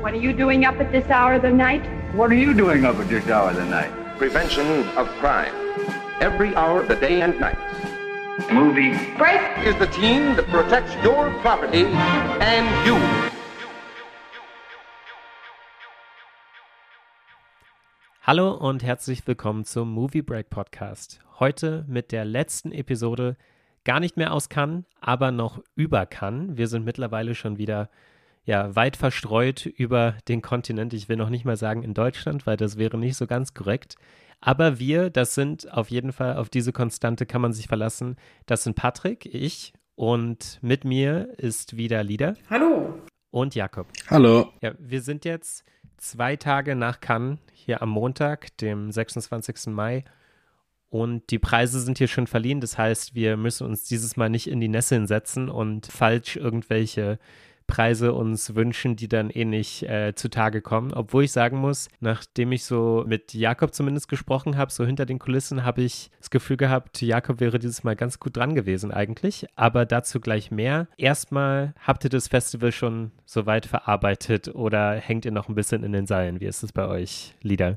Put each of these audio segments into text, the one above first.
What are you doing up at this hour of the night? What are you doing up at this hour of the night? Prevention of crime. Every hour of the day and night. Movie Break! Is the team that protects your property and you. Hallo und herzlich willkommen zum Movie Break Podcast. Heute mit der letzten Episode, gar nicht mehr aus Cannes, aber noch über Cannes. Wir sind mittlerweile schon wieder weit verstreut über den Kontinent. Ich will noch nicht mal sagen in Deutschland, weil das wäre nicht so ganz korrekt. Aber wir, das sind auf jeden Fall, auf diese Konstante kann man sich verlassen. Das sind Patrick, ich und mit mir ist wieder Lida. Hallo. Und Jakob. Hallo. Ja, wir sind jetzt 2 Tage nach Cannes, hier am Montag, dem 26. Mai. Und die Preise sind hier schon verliehen. Das heißt, wir müssen uns dieses Mal nicht in die Nesseln setzen und falsch irgendwelche Preise uns wünschen, die dann nicht zutage kommen. Obwohl ich sagen muss, nachdem ich so mit Jakob zumindest gesprochen habe, so hinter den Kulissen, habe ich das Gefühl gehabt, Jakob wäre dieses Mal ganz gut dran gewesen eigentlich. Aber dazu gleich mehr. Erstmal, habt ihr das Festival schon soweit verarbeitet oder hängt ihr noch ein bisschen in den Seilen? Wie ist es bei euch, Lida?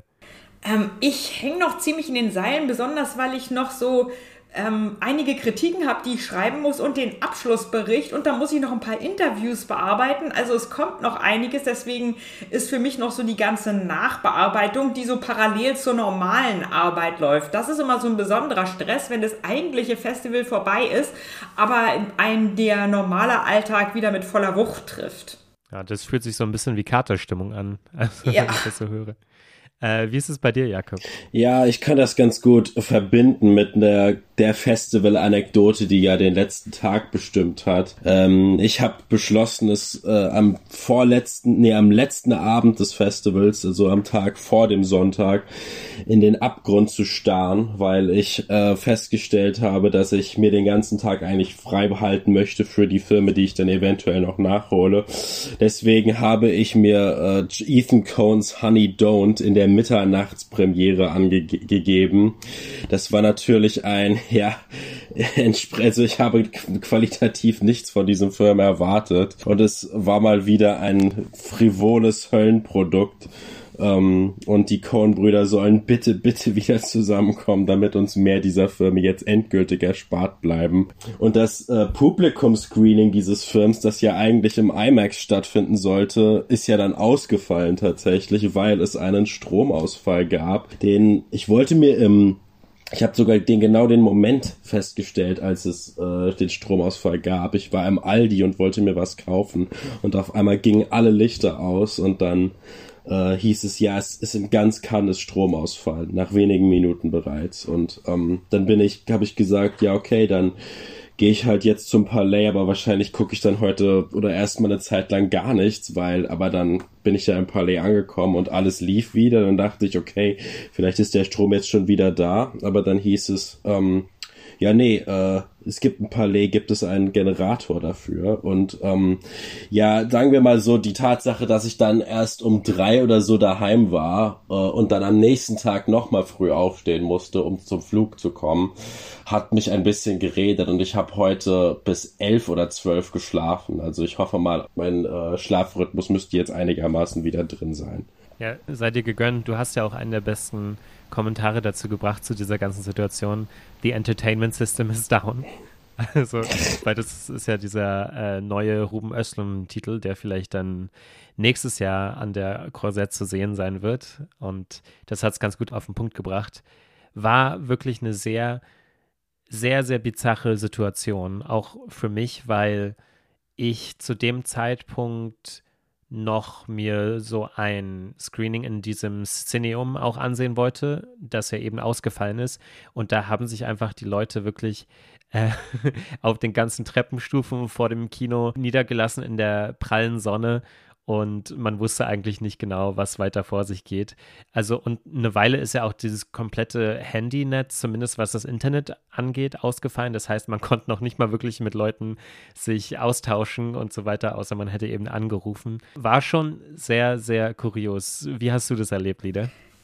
Ich hänge noch ziemlich in den Seilen, besonders weil ich noch so einige Kritiken habe, die ich schreiben muss und den Abschlussbericht und da muss ich noch ein paar Interviews bearbeiten. Also es kommt noch einiges, deswegen ist für mich noch so die ganze Nachbearbeitung, die so parallel zur normalen Arbeit läuft. Das ist immer so ein besonderer Stress, wenn das eigentliche Festival vorbei ist, aber einen der normale Alltag wieder mit voller Wucht trifft. Ja, das fühlt sich so ein bisschen wie Katerstimmung an, also ja. Wenn ich das so höre. Wie ist es bei dir, Jakob? Ja, ich kann das ganz gut verbinden mit der Festival-Anekdote, die ja den letzten Tag bestimmt hat. Ich habe beschlossen, es am letzten Abend des Festivals, also am Tag vor dem Sonntag, in den Abgrund zu starren, weil ich festgestellt habe, dass ich mir den ganzen Tag eigentlich frei behalten möchte für die Filme, die ich dann eventuell noch nachhole. Deswegen habe ich mir Ethan Coens Honey Don't in der Mitternachtspremiere angegeben. Das war natürlich also ich habe qualitativ nichts von diesem Film erwartet und es war mal wieder ein frivoles Höllenprodukt. Und die Coen-Brüder sollen bitte wieder zusammenkommen, damit uns mehr dieser Filme jetzt endgültig erspart bleiben. Und das Publikum-Screening dieses Films, das ja eigentlich im IMAX stattfinden sollte, ist ja dann ausgefallen tatsächlich, weil es einen Stromausfall gab, ich habe sogar den Moment festgestellt, als es den Stromausfall gab. Ich war im Aldi und wollte mir was kaufen und auf einmal gingen alle Lichter aus und dann hieß es, ja, es ist im ganz Cannes Stromausfall, nach wenigen Minuten bereits. Und dann habe ich gesagt, ja okay, dann gehe ich halt jetzt zum Palais, aber wahrscheinlich gucke ich dann heute oder erstmal eine Zeit lang gar nichts, aber dann bin ich ja im Palais angekommen und alles lief wieder. Dann dachte ich, okay, vielleicht ist der Strom jetzt schon wieder da, aber dann hieß es, es gibt im Palais, gibt es einen Generator dafür und sagen wir mal so, die Tatsache, dass ich dann erst um 3 oder so daheim war und dann am nächsten Tag nochmal früh aufstehen musste, um zum Flug zu kommen, hat mich ein bisschen geredet und ich habe heute bis 11 oder 12 geschlafen. Also ich hoffe mal, mein Schlafrhythmus müsste jetzt einigermaßen wieder drin sein. Ja, sei dir gegönnt. Du hast ja auch einen der besten Kommentare dazu gebracht zu dieser ganzen Situation. The Entertainment System is down. Also, weil das ist ja dieser neue Ruben Östlund-Titel, der vielleicht dann nächstes Jahr an der Korsett zu sehen sein wird. Und das hat es ganz gut auf den Punkt gebracht. War wirklich eine sehr, sehr, sehr bizarre Situation. Auch für mich, weil ich zu dem Zeitpunkt noch mir so ein Screening in diesem Cineum auch ansehen wollte, das ja eben ausgefallen ist. Und da haben sich einfach die Leute wirklich auf den ganzen Treppenstufen vor dem Kino niedergelassen in der prallen Sonne. Und man wusste eigentlich nicht genau, was weiter vor sich geht. Also, und eine Weile ist ja auch dieses komplette Handynetz, zumindest was das Internet angeht, ausgefallen. Das heißt, man konnte noch nicht mal wirklich mit Leuten sich austauschen und so weiter, außer man hätte eben angerufen. War schon sehr, sehr kurios. Wie hast du das erlebt, Lida?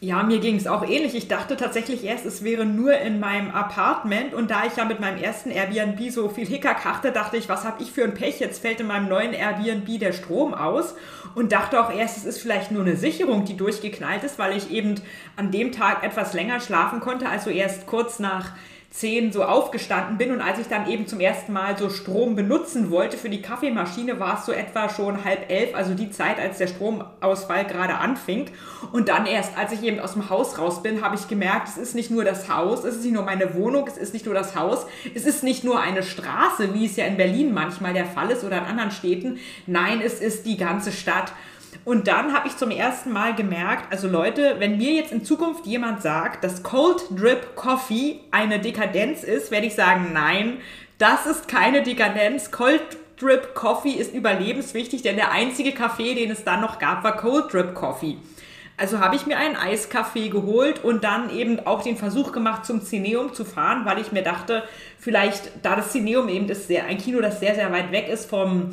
Ja, mir ging es auch ähnlich. Ich dachte tatsächlich erst, es wäre nur in meinem Apartment. Und da ich ja mit meinem ersten Airbnb so viel Hickhack hatte, dachte ich, was habe ich für ein Pech? Jetzt fällt in meinem neuen Airbnb der Strom aus. Und dachte auch erst, es ist vielleicht nur eine Sicherung, die durchgeknallt ist, weil ich eben an dem Tag etwas länger schlafen konnte, also erst kurz nach 10 so aufgestanden bin. Und als ich dann eben zum ersten Mal so Strom benutzen wollte für die Kaffeemaschine, war es so etwa schon 10:30, also die Zeit, als der Stromausfall gerade anfing. Und dann erst, als ich eben aus dem Haus raus bin, habe ich gemerkt, es ist nicht nur das Haus, es ist nicht nur meine Wohnung, es ist nicht nur das Haus, es ist nicht nur eine Straße, wie es ja in Berlin manchmal der Fall ist oder in anderen Städten. Nein, es ist die ganze Stadt. Und dann habe ich zum ersten Mal gemerkt, also Leute, wenn mir jetzt in Zukunft jemand sagt, dass Cold Drip Coffee eine Dekadenz ist, werde ich sagen, nein, das ist keine Dekadenz. Cold Drip Coffee ist überlebenswichtig, denn der einzige Kaffee, den es dann noch gab, war Cold Drip Coffee. Also habe ich mir einen Eiskaffee geholt und dann eben auch den Versuch gemacht, zum Cineum zu fahren, weil ich mir dachte, vielleicht, da das Cineum eben ist ein Kino, das sehr, sehr weit weg ist vom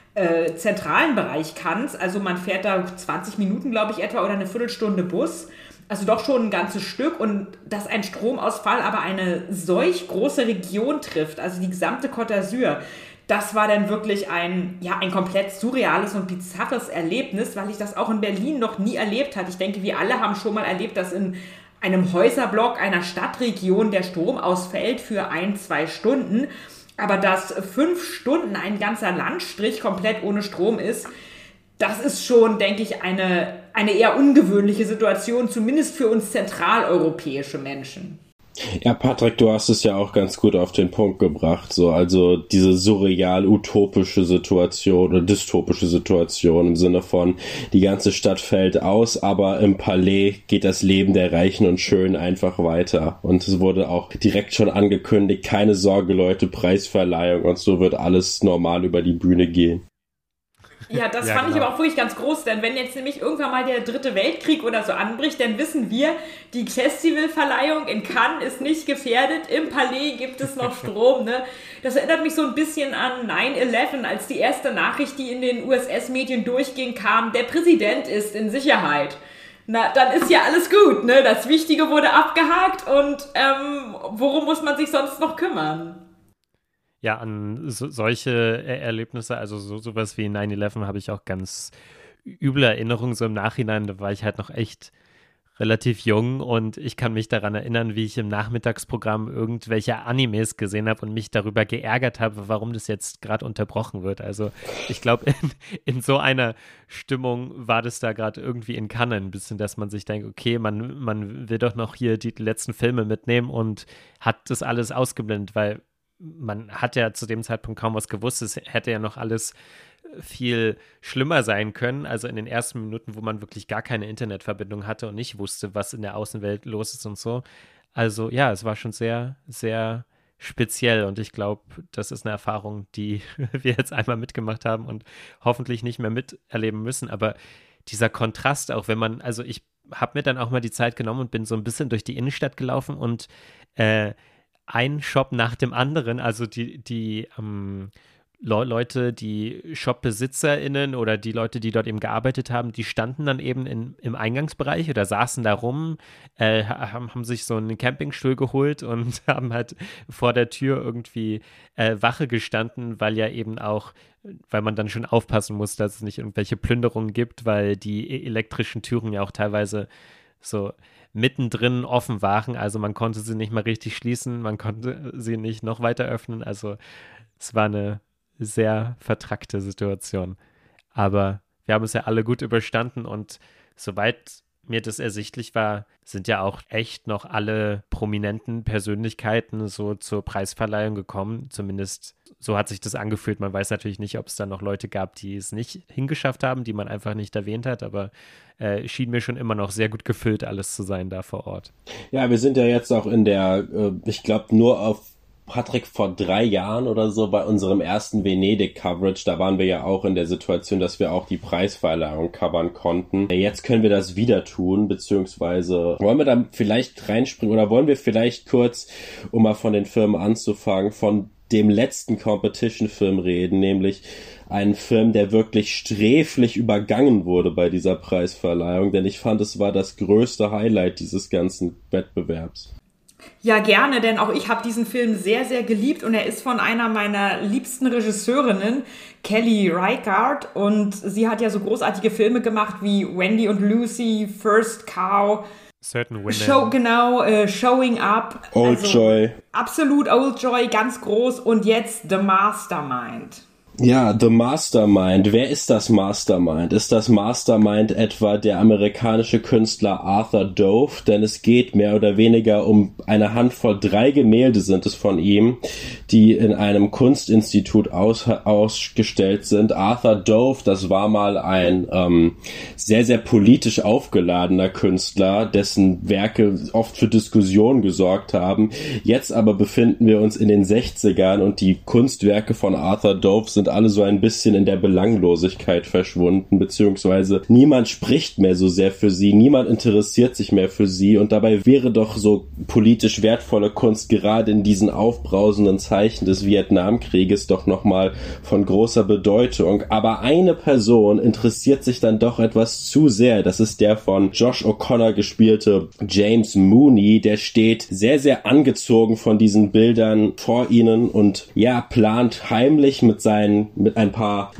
zentralen Bereich Cannes, also man fährt da 20 Minuten, glaube ich, etwa oder eine Viertelstunde Bus, also doch schon ein ganzes Stück, und dass ein Stromausfall aber eine solch große Region trifft, also die gesamte Côte d'Azur, das war dann wirklich ein komplett surreales und bizarres Erlebnis, weil ich das auch in Berlin noch nie erlebt hatte. Ich denke, wir alle haben schon mal erlebt, dass in einem Häuserblock einer Stadtregion der Strom ausfällt für 1-2 Stunden. Aber dass 5 Stunden ein ganzer Landstrich komplett ohne Strom ist, das ist schon, denke ich, eine eher ungewöhnliche Situation, zumindest für uns zentraleuropäische Menschen. Ja, Patrick, du hast es ja auch ganz gut auf den Punkt gebracht. So, also diese surreal-utopische Situation oder dystopische Situation im Sinne von, die ganze Stadt fällt aus, aber im Palais geht das Leben der Reichen und Schönen einfach weiter. Und es wurde auch direkt schon angekündigt, keine Sorge, Leute, Preisverleihung und so wird alles normal über die Bühne gehen. Ja, das fand ich aber auch wirklich ganz groß, denn wenn jetzt nämlich irgendwann mal der 3. Weltkrieg oder so anbricht, dann wissen wir, die Festivalverleihung in Cannes ist nicht gefährdet, im Palais gibt es noch Strom, ne? Das erinnert mich so ein bisschen an 9/11, als die erste Nachricht, die in den USS-Medien durchging, kam, der Präsident ist in Sicherheit. Na, dann ist ja alles gut, ne? Das Wichtige wurde abgehakt und worum muss man sich sonst noch kümmern? Ja, an solche Erlebnisse, also sowas wie 9/11 habe ich auch ganz üble Erinnerungen so im Nachhinein. Da war ich halt noch echt relativ jung und ich kann mich daran erinnern, wie ich im Nachmittagsprogramm irgendwelche Animes gesehen habe und mich darüber geärgert habe, warum das jetzt gerade unterbrochen wird. Also ich glaube, in so einer Stimmung war das da gerade irgendwie in Cannes ein bisschen, dass man sich denkt, okay, man will doch noch hier die letzten Filme mitnehmen und hat das alles ausgeblendet, weil man hat ja zu dem Zeitpunkt kaum was gewusst. Es hätte ja noch alles viel schlimmer sein können. Also in den ersten Minuten, wo man wirklich gar keine Internetverbindung hatte und nicht wusste, was in der Außenwelt los ist und so. Also ja, es war schon sehr, sehr speziell und ich glaube, das ist eine Erfahrung, die wir jetzt einmal mitgemacht haben und hoffentlich nicht mehr miterleben müssen. Aber dieser Kontrast auch, wenn man, also ich habe mir dann auch mal die Zeit genommen und bin so ein bisschen durch die Innenstadt gelaufen und ein Shop nach dem anderen, also die Leute, die ShopbesitzerInnen oder die Leute, die dort eben gearbeitet haben, die standen dann eben im Eingangsbereich oder saßen da rum, haben sich so einen Campingstuhl geholt und haben halt vor der Tür irgendwie Wache gestanden, weil man dann schon aufpassen muss, dass es nicht irgendwelche Plünderungen gibt, weil die elektrischen Türen ja auch teilweise so mittendrin offen waren, also man konnte sie nicht mal richtig schließen, man konnte sie nicht noch weiter öffnen, also es war eine sehr vertrackte Situation. Aber wir haben es ja alle gut überstanden und soweit mir das ersichtlich war, sind ja auch echt noch alle prominenten Persönlichkeiten so zur Preisverleihung gekommen. Zumindest so hat sich das angefühlt. Man weiß natürlich nicht, ob es da noch Leute gab, die es nicht hingeschafft haben, die man einfach nicht erwähnt hat, aber schien mir schon immer noch sehr gut gefüllt alles zu sein da vor Ort. Ja, wir sind ja jetzt auch in der, ich glaube nur auf Patrick, vor 3 Jahren oder so bei unserem ersten Venedig-Coverage, da waren wir ja auch in der Situation, dass wir auch die Preisverleihung covern konnten. Jetzt können wir das wieder tun, beziehungsweise wollen wir da vielleicht reinspringen oder wollen wir vielleicht kurz, um mal von den Firmen anzufangen, von dem letzten Competition-Film reden, nämlich einen Film, der wirklich sträflich übergangen wurde bei dieser Preisverleihung, denn ich fand, es war das größte Highlight dieses ganzen Wettbewerbs. Ja, gerne, denn auch ich habe diesen Film sehr, sehr geliebt und er ist von einer meiner liebsten Regisseurinnen, Kelly Reichardt, und sie hat ja so großartige Filme gemacht wie Wendy und Lucy, First Cow, Certain Women. Showing Up. Old Joy. Absolut Old Joy, ganz groß, und jetzt The Mastermind. Ja, The Mastermind. Wer ist das Mastermind? Ist das Mastermind etwa der amerikanische Künstler Arthur Dove? Denn es geht mehr oder weniger um eine Handvoll, 3 Gemälde sind es von ihm, die in einem Kunstinstitut ausgestellt sind. Arthur Dove, das war mal ein sehr, sehr politisch aufgeladener Künstler, dessen Werke oft für Diskussionen gesorgt haben. Jetzt aber befinden wir uns in den 60ern und die Kunstwerke von Arthur Dove sind alle so ein bisschen in der Belanglosigkeit verschwunden, beziehungsweise niemand spricht mehr so sehr für sie, niemand interessiert sich mehr für sie, und dabei wäre doch so politisch wertvolle Kunst gerade in diesen aufbrausenden Zeichen des Vietnamkrieges doch nochmal von großer Bedeutung. Aber eine Person interessiert sich dann doch etwas zu sehr, das ist der von Josh O'Connor gespielte James Mooney, der steht sehr, sehr angezogen von diesen Bildern vor ihnen und ja, plant heimlich mit ein paar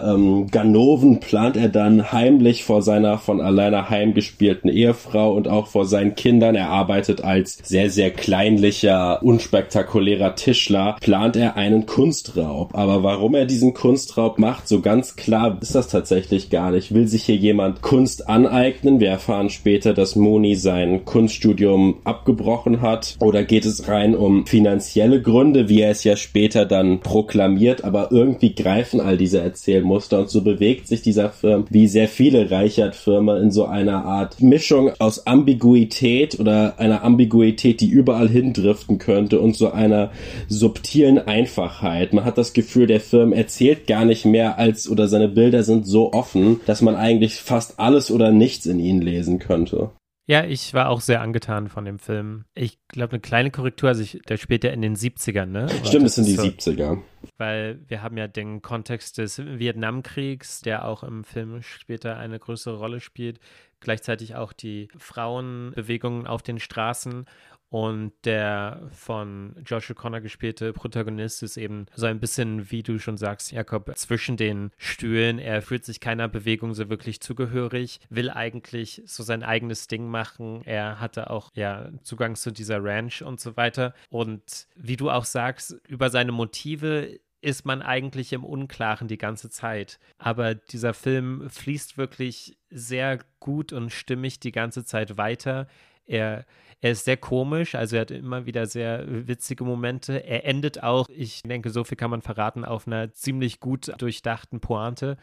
Ganoven plant er dann heimlich vor seiner von alleine heimgespielten Ehefrau und auch vor seinen Kindern. Er arbeitet als sehr, sehr kleinlicher, unspektakulärer Tischler, plant er einen Kunstraub. Aber warum er diesen Kunstraub macht, so ganz klar ist das tatsächlich gar nicht. Will sich hier jemand Kunst aneignen? Wir erfahren später, dass Mooney sein Kunststudium abgebrochen hat. Oder geht es rein um finanzielle Gründe, wie er es ja später dann proklamiert, aber irgendwie greifen all diese Erzählmuster, und so bewegt sich dieser Film, wie sehr viele Reichert-Filme, in so einer Art Mischung aus Ambiguität oder einer Ambiguität, die überall hindriften könnte, und so einer subtilen Einfachheit. Man hat das Gefühl, der Film erzählt gar nicht mehr oder seine Bilder sind so offen, dass man eigentlich fast alles oder nichts in ihnen lesen könnte. Ja, ich war auch sehr angetan von dem Film. Ich glaube, eine kleine Korrektur, der spielt ja in den 70ern, ne? Stimmt, es sind die 70er. Weil wir haben ja den Kontext des Vietnamkriegs, der auch im Film später eine größere Rolle spielt. Gleichzeitig auch die Frauenbewegungen auf den Straßen. Und der von Josh O'Connor gespielte Protagonist ist eben so ein bisschen, wie du schon sagst, Jakob, zwischen den Stühlen. Er fühlt sich keiner Bewegung so wirklich zugehörig, will eigentlich so sein eigenes Ding machen. Er hatte auch Zugang zu dieser Ranch und so weiter. Und wie du auch sagst, über seine Motive ist man eigentlich im Unklaren die ganze Zeit. Aber dieser Film fließt wirklich sehr gut und stimmig die ganze Zeit weiter. Er ist sehr komisch, also er hat immer wieder sehr witzige Momente. Er endet auch, ich denke, so viel kann man verraten, auf einer ziemlich gut durchdachten Pointe.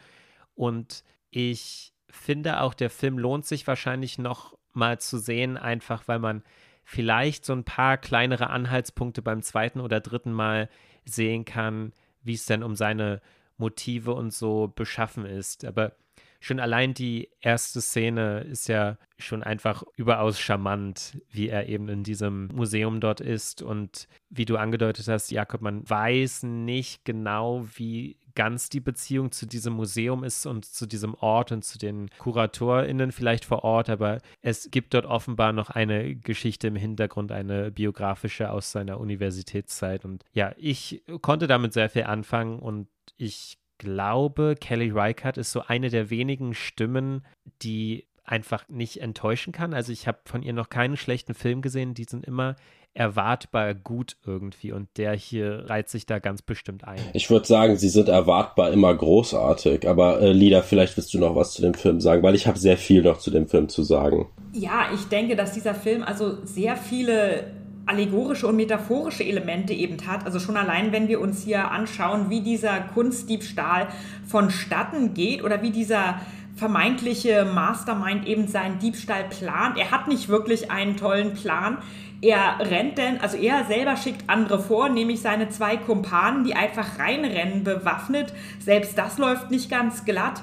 Und ich finde auch, der Film lohnt sich wahrscheinlich noch mal zu sehen, einfach weil man vielleicht so ein paar kleinere Anhaltspunkte beim 2. oder 3. Mal sehen kann, wie es denn um seine Motive und so beschaffen ist. Aber schon allein die erste Szene ist ja schon einfach überaus charmant, wie er eben in diesem Museum dort ist. Und wie du angedeutet hast, Jakob, man weiß nicht genau, wie ganz die Beziehung zu diesem Museum ist und zu diesem Ort und zu den KuratorInnen vielleicht vor Ort, aber es gibt dort offenbar noch eine Geschichte im Hintergrund, eine biografische aus seiner Universitätszeit. Und ja, ich konnte damit sehr viel anfangen, und ich glaube, Kelly Reichardt ist so eine der wenigen Stimmen, die einfach nicht enttäuschen kann. Also ich habe von ihr noch keinen schlechten Film gesehen, die sind immer erwartbar gut irgendwie, und der hier reiht sich da ganz bestimmt ein. Ich würde sagen, sie sind erwartbar immer großartig, aber Lida, vielleicht willst du noch was zu dem Film sagen, weil ich habe sehr viel noch zu dem Film zu sagen. Ja, ich denke, dass dieser Film also sehr viele allegorische und metaphorische Elemente eben hat. Also schon allein, wenn wir uns hier anschauen, wie dieser Kunstdiebstahl vonstatten geht oder wie dieser vermeintliche Mastermind eben seinen Diebstahl plant. Er hat nicht wirklich einen tollen Plan. Er rennt er selber schickt andere vor, nämlich seine 2 Kumpanen, die einfach reinrennen bewaffnet. Selbst das läuft nicht ganz glatt.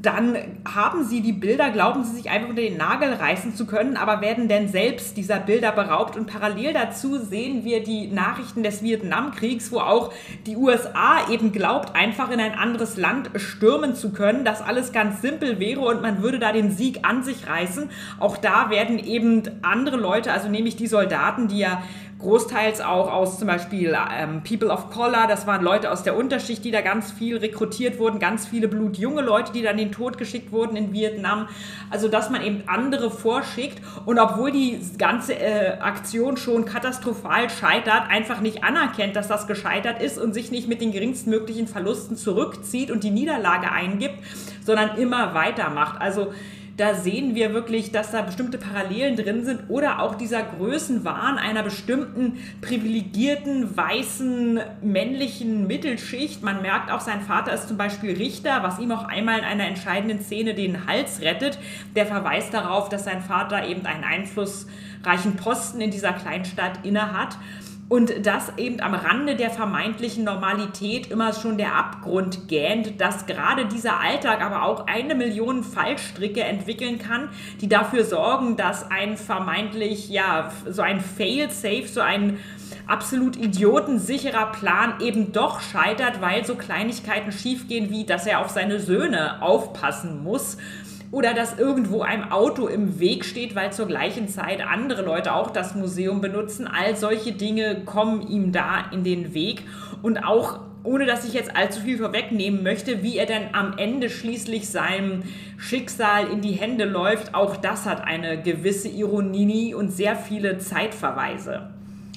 dann haben sie die Bilder, glauben sie sich einfach unter den Nagel reißen zu können, aber werden denn selbst dieser Bilder beraubt. Und parallel dazu sehen wir die Nachrichten des Vietnamkriegs, wo auch die USA eben glaubt, einfach in ein anderes Land stürmen zu können, dass alles ganz simpel wäre und man würde da den Sieg an sich reißen. Auch da werden eben andere Leute, also nämlich die Soldaten, die ja großteils auch aus zum Beispiel People of Color, das waren Leute aus der Unterschicht, die da ganz viel rekrutiert wurden, ganz viele blutjunge Leute, die dann in den Tod geschickt wurden in Vietnam. Also dass man eben andere vorschickt und obwohl die ganze Aktion schon katastrophal scheitert, einfach nicht anerkennt, dass das gescheitert ist und sich nicht mit den geringstmöglichen Verlusten zurückzieht und die Niederlage eingibt, sondern immer weitermacht. Also da sehen wir wirklich, dass da bestimmte Parallelen drin sind oder auch dieser Größenwahn einer bestimmten privilegierten, weißen, männlichen Mittelschicht. Man merkt auch, sein Vater ist zum Beispiel Richter, was ihm auch einmal in einer entscheidenden Szene den Hals rettet. Der verweist darauf, dass sein Vater eben einen einflussreichen Posten in dieser Kleinstadt innehat. Und dass eben am Rande der vermeintlichen Normalität immer schon der Abgrund gähnt, dass gerade dieser Alltag aber auch 1 Million Fallstricke entwickeln kann, die dafür sorgen, dass ein vermeintlich, ja, so ein Fail-Safe, so ein absolut idiotensicherer Plan eben doch scheitert, weil so Kleinigkeiten schiefgehen, wie dass er auf seine Söhne aufpassen muss. Oder dass irgendwo ein Auto im Weg steht, weil zur gleichen Zeit andere Leute auch das Museum benutzen. All solche Dinge kommen ihm da in den Weg. Und auch, ohne dass ich jetzt allzu viel vorwegnehmen möchte, wie er dann am Ende schließlich seinem Schicksal in die Hände läuft, auch das hat eine gewisse Ironie und sehr viele Zeitverweise.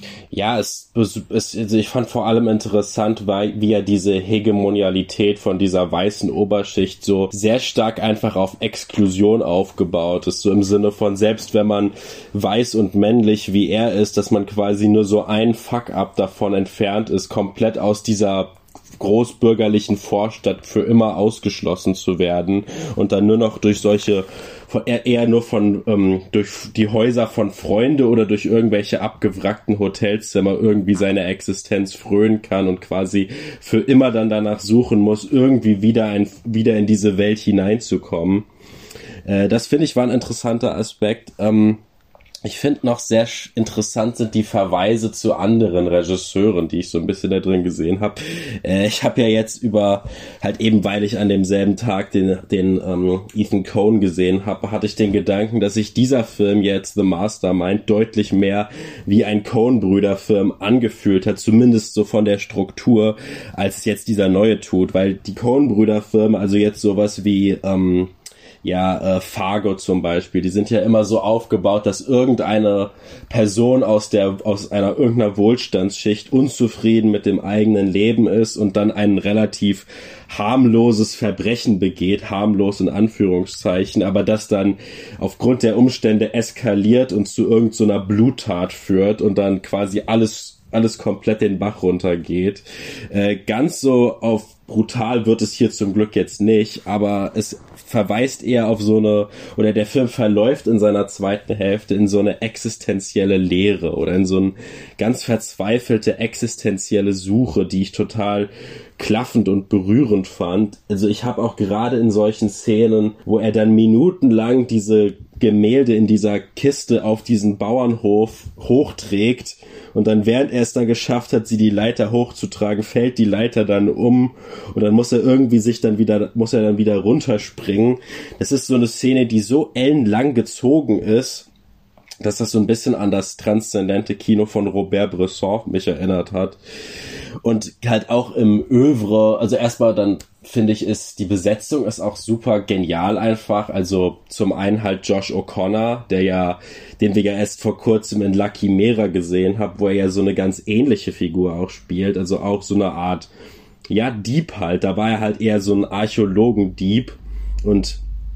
Ja, also ich fand vor allem interessant, wie er diese Hegemonialität von dieser weißen Oberschicht so sehr stark einfach auf Exklusion aufgebaut ist. So im Sinne von, selbst wenn man weiß und männlich wie er ist, dass man quasi nur so ein Fuck-up davon entfernt ist, komplett aus dieser großbürgerlichen Vorstadt für immer ausgeschlossen zu werden und dann nur noch durch solche eher nur durch die Häuser von Freunde oder durch irgendwelche abgewrackten Hotelzimmer irgendwie seine Existenz frönen kann und quasi für immer dann danach suchen muss, irgendwie wieder in diese Welt hineinzukommen. Das finde ich war ein interessanter Aspekt. Ich finde noch sehr interessant sind die Verweise zu anderen Regisseuren, die ich so ein bisschen da drin gesehen habe. Ich habe ja jetzt halt eben, weil ich an demselben Tag den Ethan Coen gesehen habe, hatte ich den Gedanken, dass sich dieser Film jetzt, The Mastermind, deutlich mehr wie ein Coen-Brüder-Film angefühlt hat, zumindest so von der Struktur, als jetzt dieser neue tut, weil die Coen-Brüder-Filme, also jetzt sowas wie Fargo zum Beispiel, die sind ja immer so aufgebaut, dass irgendeine Person aus irgendeiner Wohlstandsschicht unzufrieden mit dem eigenen Leben ist und dann ein relativ harmloses Verbrechen begeht, harmlos in Anführungszeichen, aber das dann aufgrund der Umstände eskaliert und zu irgendeiner Bluttat führt und dann quasi alles komplett den Bach runtergeht. Ganz so auf brutal wird es hier zum Glück jetzt nicht, aber es verweist eher auf oder der Film verläuft in seiner zweiten Hälfte in so eine existenzielle Leere oder in so eine ganz verzweifelte existenzielle Suche, die ich total klaffend und berührend fand. Also ich habe auch gerade in solchen Szenen, wo er dann minutenlang diese Gemälde in dieser Kiste auf diesen Bauernhof hochträgt und dann, während er es dann geschafft hat, sie die Leiter hochzutragen, fällt die Leiter dann um und dann muss er dann wieder runterspringen. Das ist so eine Szene, die so ellenlang gezogen ist, dass das so ein bisschen an das transzendente Kino von Robert Bresson mich erinnert hat. Und halt auch im Œuvre, also erstmal dann finde ich, die Besetzung ist auch super genial einfach. Also zum einen halt Josh O'Connor, den wir ja erst vor kurzem in La Chimera gesehen haben, wo er ja so eine ganz ähnliche Figur auch spielt. Also auch so eine Art, Dieb halt. Da war er halt eher so ein Archäologendieb und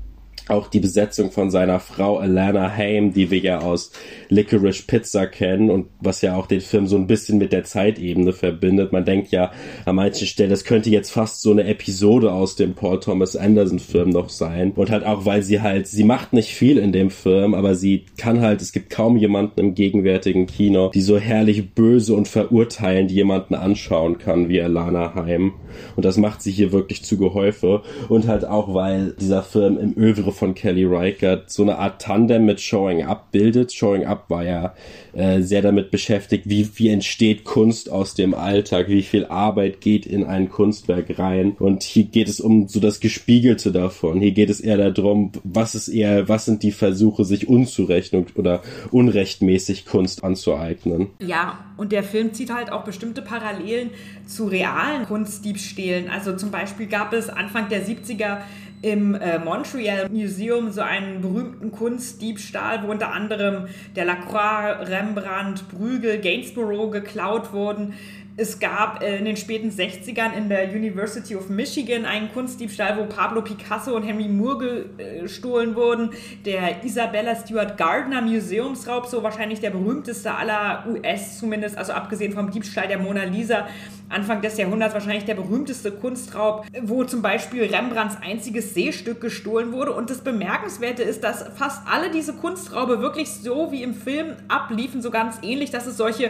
Auch die Besetzung von seiner Frau Alana Haim, die wir ja aus Licorice Pizza kennen und was ja auch den Film so ein bisschen mit der Zeitebene verbindet. Man denkt ja an manchen Stellen, das könnte jetzt fast so eine Episode aus dem Paul Thomas Anderson Film noch sein. Und halt auch, weil sie macht nicht viel in dem Film, aber sie kann halt, es gibt kaum jemanden im gegenwärtigen Kino, die so herrlich böse und verurteilend jemanden anschauen kann wie Alana Haim. Und das macht sie hier wirklich zu Gehäufe. Und halt auch, weil dieser Film im Övre von Kelly Reichardt so eine Art Tandem mit Showing Up bildet. Showing Up war ja sehr damit beschäftigt, wie entsteht Kunst aus dem Alltag, wie viel Arbeit geht in ein Kunstwerk rein. Und hier geht es um so das Gespiegelte davon. Hier geht es eher darum, was sind die Versuche, sich unzurecht oder unrechtmäßig Kunst anzueignen. Ja, und der Film zieht halt auch bestimmte Parallelen zu realen Kunstdiebstählen. Also zum Beispiel gab es Anfang der 70er im Montreal Museum so einen berühmten Kunstdiebstahl, wo unter anderem der Lacroix, Rembrandt, Bruegel, Gainsborough geklaut wurden. Es gab in den späten 60ern in der University of Michigan einen Kunstdiebstahl, wo Pablo Picasso und Henry Moore gestohlen wurden. Der Isabella Stewart Gardner Museumsraub, so wahrscheinlich der berühmteste aller US zumindest, also abgesehen vom Diebstahl der Mona Lisa, Anfang des Jahrhunderts wahrscheinlich der berühmteste Kunstraub, wo zum Beispiel Rembrandts einziges Seestück gestohlen wurde. Und das Bemerkenswerte ist, dass fast alle diese Kunstraube wirklich so wie im Film abliefen, so ganz ähnlich, dass es solche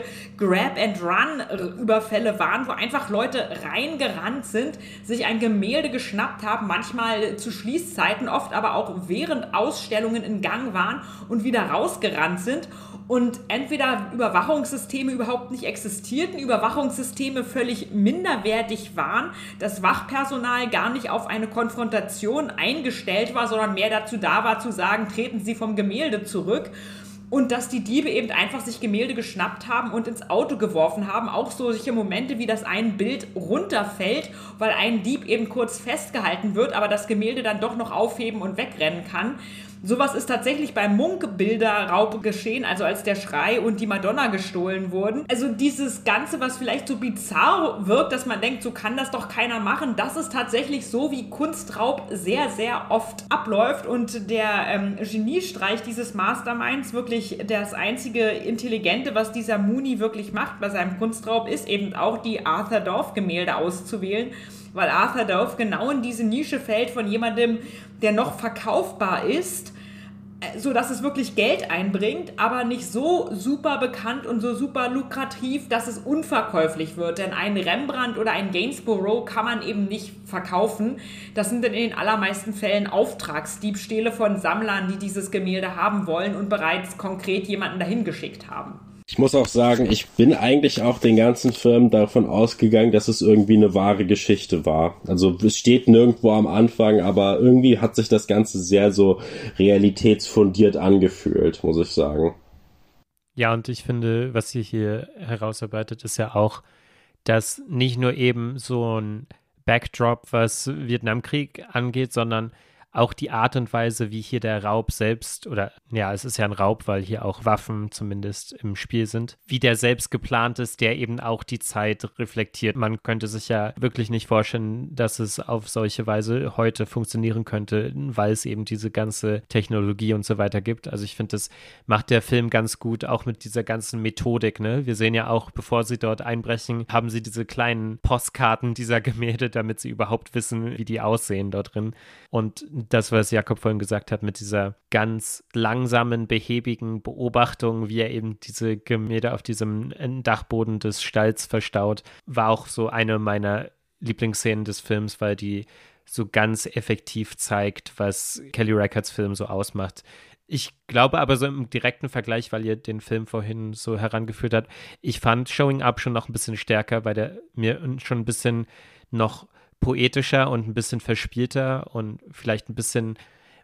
Grab-and-Run-Überfälle waren, wo einfach Leute reingerannt sind, sich ein Gemälde geschnappt haben, manchmal zu Schließzeiten, oft aber auch während Ausstellungen in Gang waren und wieder rausgerannt sind. Und entweder Überwachungssysteme überhaupt nicht existierten, Überwachungssysteme völlig minderwertig waren, das Wachpersonal gar nicht auf eine Konfrontation eingestellt war, sondern mehr dazu da war zu sagen, treten Sie vom Gemälde zurück. Und dass die Diebe eben einfach sich Gemälde geschnappt haben und ins Auto geworfen haben. Auch solche Momente, wie das ein Bild runterfällt, weil ein Dieb eben kurz festgehalten wird, aber das Gemälde dann doch noch aufheben und wegrennen kann. Sowas ist tatsächlich beim Munch-Bilderraub geschehen, also als der Schrei und die Madonna gestohlen wurden. Also dieses Ganze, was vielleicht so bizarr wirkt, dass man denkt, so kann das doch keiner machen, das ist tatsächlich so, wie Kunstraub sehr, sehr oft abläuft. Und der Geniestreich dieses Masterminds, wirklich das einzige Intelligente, was dieser Mooney wirklich macht bei seinem Kunstraub, ist eben auch die Arthur Dorff-Gemälde auszuwählen, weil Arthur Dorff genau in diese Nische fällt von jemandem, der noch verkaufbar ist, so dass es wirklich Geld einbringt, aber nicht so super bekannt und so super lukrativ, dass es unverkäuflich wird. Denn ein Rembrandt oder ein Gainsborough kann man eben nicht verkaufen. Das sind dann in den allermeisten Fällen Auftragsdiebstähle von Sammlern, die dieses Gemälde haben wollen und bereits konkret jemanden dahin geschickt haben. Ich muss auch sagen, ich bin eigentlich auch den ganzen Film davon ausgegangen, dass es irgendwie eine wahre Geschichte war. Also es steht nirgendwo am Anfang, aber irgendwie hat sich das Ganze sehr so realitätsfundiert angefühlt, muss ich sagen. Ja, und ich finde, was ihr hier herausarbeitet, ist ja auch, dass nicht nur eben so ein Backdrop, was Vietnamkrieg angeht, sondern auch die Art und Weise, wie hier der Raub selbst, oder ja, es ist ja ein Raub, weil hier auch Waffen zumindest im Spiel sind, wie der selbst geplant ist, der eben auch die Zeit reflektiert. Man könnte sich ja wirklich nicht vorstellen, dass es auf solche Weise heute funktionieren könnte, weil es eben diese ganze Technologie und so weiter gibt. Also ich finde, das macht der Film ganz gut, auch mit dieser ganzen Methodik, ne? Wir sehen ja auch, bevor sie dort einbrechen, haben sie diese kleinen Postkarten dieser Gemälde, damit sie überhaupt wissen, wie die aussehen dort drin. Und das, was Jakob vorhin gesagt hat, mit dieser ganz langsamen, behäbigen Beobachtung, wie er eben diese Gemälde auf diesem Dachboden des Stalls verstaut, war auch so eine meiner Lieblingsszenen des Films, weil die so ganz effektiv zeigt, was Kelly Reichardts Film so ausmacht. Ich glaube aber so im direkten Vergleich, weil ihr den Film vorhin so herangeführt habt, ich fand Showing Up schon noch ein bisschen stärker, weil der mir schon ein bisschen noch poetischer und ein bisschen verspielter und vielleicht ein bisschen,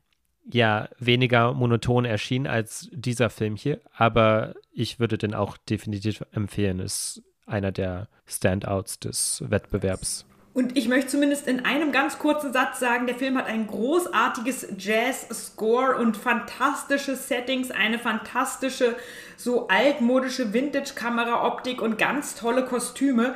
ja, weniger monoton erschien als dieser Film hier. Aber ich würde den auch definitiv empfehlen. Ist einer der Standouts des Wettbewerbs. Und ich möchte zumindest in einem ganz kurzen Satz sagen, der Film hat ein großartiges Jazz-Score und fantastische Settings, eine fantastische, so altmodische Vintage-Kamera-Optik und ganz tolle Kostüme.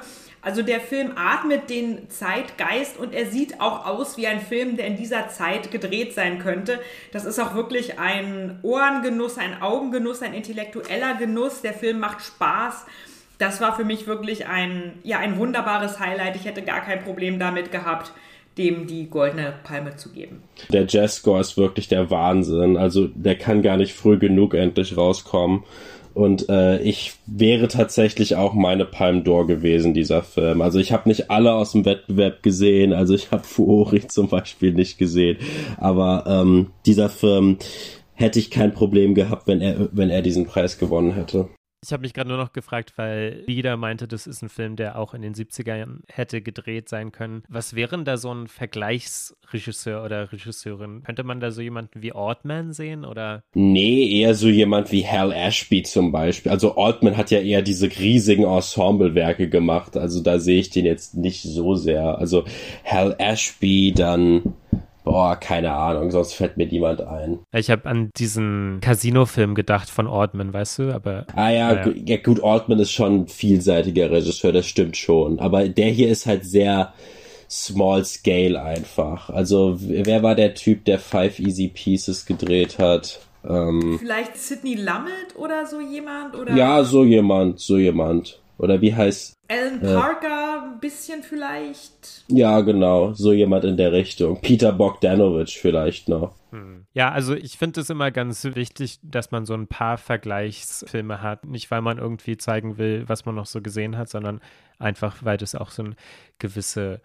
Also der Film atmet den Zeitgeist und er sieht auch aus wie ein Film, der in dieser Zeit gedreht sein könnte. Das ist auch wirklich ein Ohrengenuss, ein Augengenuss, ein intellektueller Genuss. Der Film macht Spaß. Das war für mich wirklich ein wunderbares Highlight. Ich hätte gar kein Problem damit gehabt, dem die Goldene Palme zu geben. Der Jazzscore ist wirklich der Wahnsinn. Also der kann gar nicht früh genug endlich rauskommen. Und ich wäre tatsächlich auch meine Palme d'Or gewesen, dieser Film. Also ich habe nicht alle aus dem Wettbewerb gesehen. Also ich habe Fuori zum Beispiel nicht gesehen. Aber dieser Film hätte ich kein Problem gehabt, wenn er diesen Preis gewonnen hätte. Ich habe mich gerade nur noch gefragt, weil Lieder meinte, das ist ein Film, der auch in den 70ern hätte gedreht sein können. Was wäre denn da so ein Vergleichsregisseur oder Regisseurin? Könnte man da so jemanden wie Altman sehen, oder? Nee, eher so jemand wie Hal Ashby zum Beispiel. Also Altman hat ja eher diese riesigen Ensemblewerke gemacht. Also da sehe ich den jetzt nicht so sehr. Also Hal Ashby, dann... Boah, keine Ahnung, sonst fällt mir niemand ein. Ich habe an diesen Casino-Film gedacht von Altman, weißt du, aber... Ja, gut, Altman ist schon ein vielseitiger Regisseur, das stimmt schon. Aber der hier ist halt sehr small scale einfach. Also, wer war der Typ, der Five Easy Pieces gedreht hat? Vielleicht Sidney Lumet oder so jemand? Oder? Ja, so jemand. Oder wie heißt... Alan Parker, ein bisschen vielleicht. Ja, genau, so jemand in der Richtung. Peter Bogdanovich vielleicht noch. Ja, also ich finde es immer ganz wichtig, dass man so ein paar Vergleichsfilme hat. Nicht, weil man irgendwie zeigen will, was man noch so gesehen hat, sondern einfach, weil das auch so eine gewisse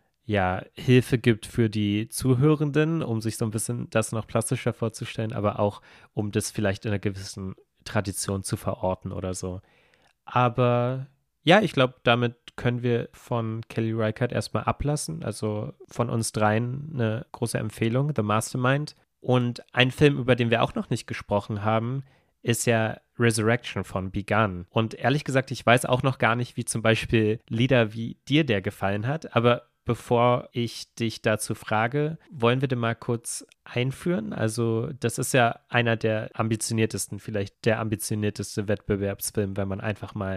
Hilfe gibt für die Zuhörenden, um sich so ein bisschen das noch plastischer vorzustellen, aber auch, um das vielleicht in einer gewissen Tradition zu verorten oder so. Aber ja, ich glaube, damit können wir von Kelly Reichardt erstmal ablassen. Also von uns dreien eine große Empfehlung, The Mastermind. Und ein Film, über den wir auch noch nicht gesprochen haben, ist ja Resurrection von Begun. Und ehrlich gesagt, ich weiß auch noch gar nicht, wie zum Beispiel Lieder wie dir der gefallen hat. Aber bevor ich dich dazu frage, wollen wir den mal kurz einführen? Also das ist ja einer der ambitioniertesten, vielleicht der ambitionierteste Wettbewerbsfilm, wenn man einfach mal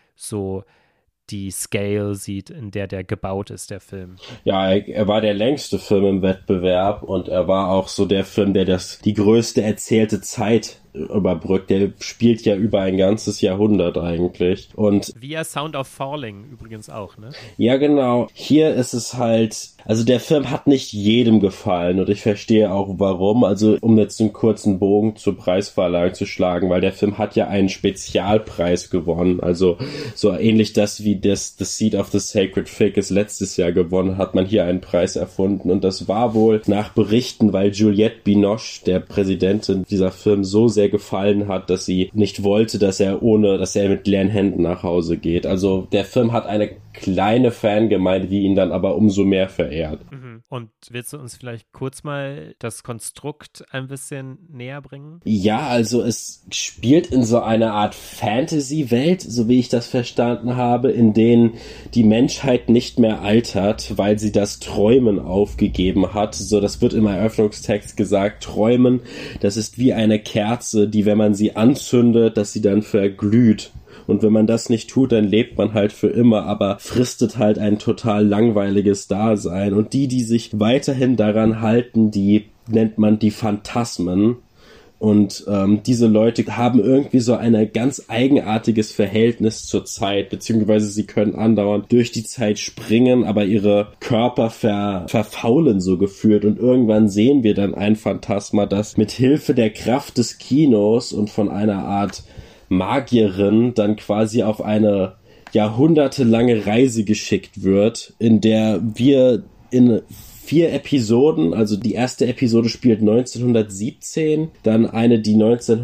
so die Scale sieht, in der gebaut ist, der Film. Ja, er war der längste Film im Wettbewerb und er war auch so der Film, der die größte erzählte Zeit überbrückt. Der spielt ja über ein ganzes Jahrhundert eigentlich. Und via Sound of Falling übrigens auch, ne? Ja, genau. Hier ist es halt, also der Film hat nicht jedem gefallen und ich verstehe auch warum. Also um jetzt einen kurzen Bogen zur Preisverleihung zu schlagen, weil der Film hat ja einen Spezialpreis gewonnen. Also so ähnlich das wie das The Seed of the Sacred Fig es letztes Jahr gewonnen hat, man hier einen Preis erfunden. Und das war wohl nach Berichten, weil Juliette Binoche, der Präsidentin dieser Film, so sehr gefallen hat, dass sie nicht wollte, dass er mit leeren Händen nach Hause geht. Also der Film hat eine kleine Fangemeinde, die ihn dann aber umso mehr verehrt. Und willst du uns vielleicht kurz mal das Konstrukt ein bisschen näher bringen? Ja, also es spielt in so einer Art Fantasy-Welt, so wie ich das verstanden habe, in denen die Menschheit nicht mehr altert, weil sie das Träumen aufgegeben hat. So, das wird im Eröffnungstext gesagt, Träumen, das ist wie eine Kerze, die, wenn man sie anzündet, dass sie dann verglüht. Und wenn man das nicht tut, dann lebt man halt für immer, aber fristet halt ein total langweiliges Dasein. Und die sich weiterhin daran halten, die nennt man die Phantasmen. Und diese Leute haben irgendwie so ein ganz eigenartiges Verhältnis zur Zeit, beziehungsweise sie können andauernd durch die Zeit springen, aber ihre Körper verfaulen so gefühlt. Und irgendwann sehen wir dann ein Phantasma, das mit Hilfe der Kraft des Kinos und von einer Art Magierin dann quasi auf eine jahrhundertelange Reise geschickt wird, in der wir in 4 Episoden, also die erste Episode spielt 1917, dann eine die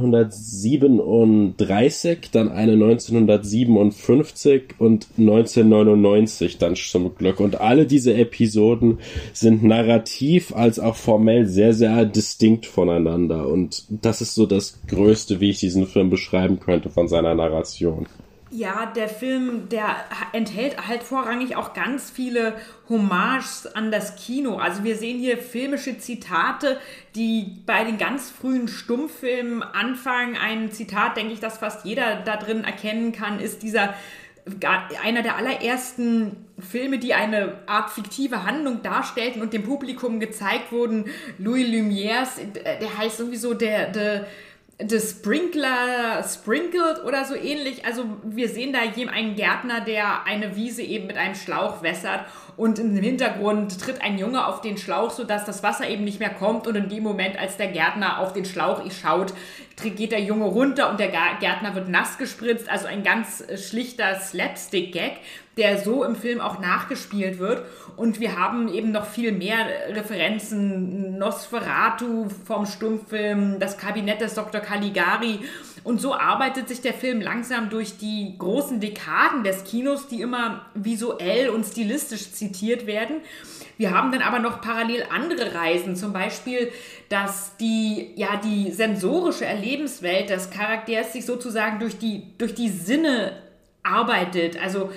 1937, dann eine 1957 und 1999 dann zum Glück. Und alle diese Episoden sind narrativ als auch formell sehr, sehr distinkt voneinander. Und das ist so das Größte, wie ich diesen Film beschreiben könnte von seiner Narration. Ja, der Film, der enthält halt vorrangig auch ganz viele Hommages an das Kino. Also wir sehen hier filmische Zitate, die bei den ganz frühen Stummfilmen anfangen. Ein Zitat, denke ich, das fast jeder da drin erkennen kann, ist dieser einer der allerersten Filme, die eine Art fiktive Handlung darstellten und dem Publikum gezeigt wurden. Louis Lumières, der heißt sowieso der Sprinkler sprinkled oder so ähnlich. Also wir sehen da einen Gärtner, der eine Wiese eben mit einem Schlauch wässert und im Hintergrund tritt ein Junge auf den Schlauch, sodass das Wasser eben nicht mehr kommt und in dem Moment, als der Gärtner auf den Schlauch schaut, geht der Junge runter und der Gärtner wird nass gespritzt. Also ein ganz schlichter Slapstick-Gag, der so im Film auch nachgespielt wird. Und wir haben eben noch viel mehr Referenzen. Nosferatu vom Stummfilm, das Kabinett des Dr. Caligari. Und so arbeitet sich der Film langsam durch die großen Dekaden des Kinos, die immer visuell und stilistisch zitiert werden. Wir haben dann aber noch parallel andere Reisen, zum Beispiel, dass die sensorische Erlebenswelt des Charakters sich sozusagen durch die Sinne arbeitet. Also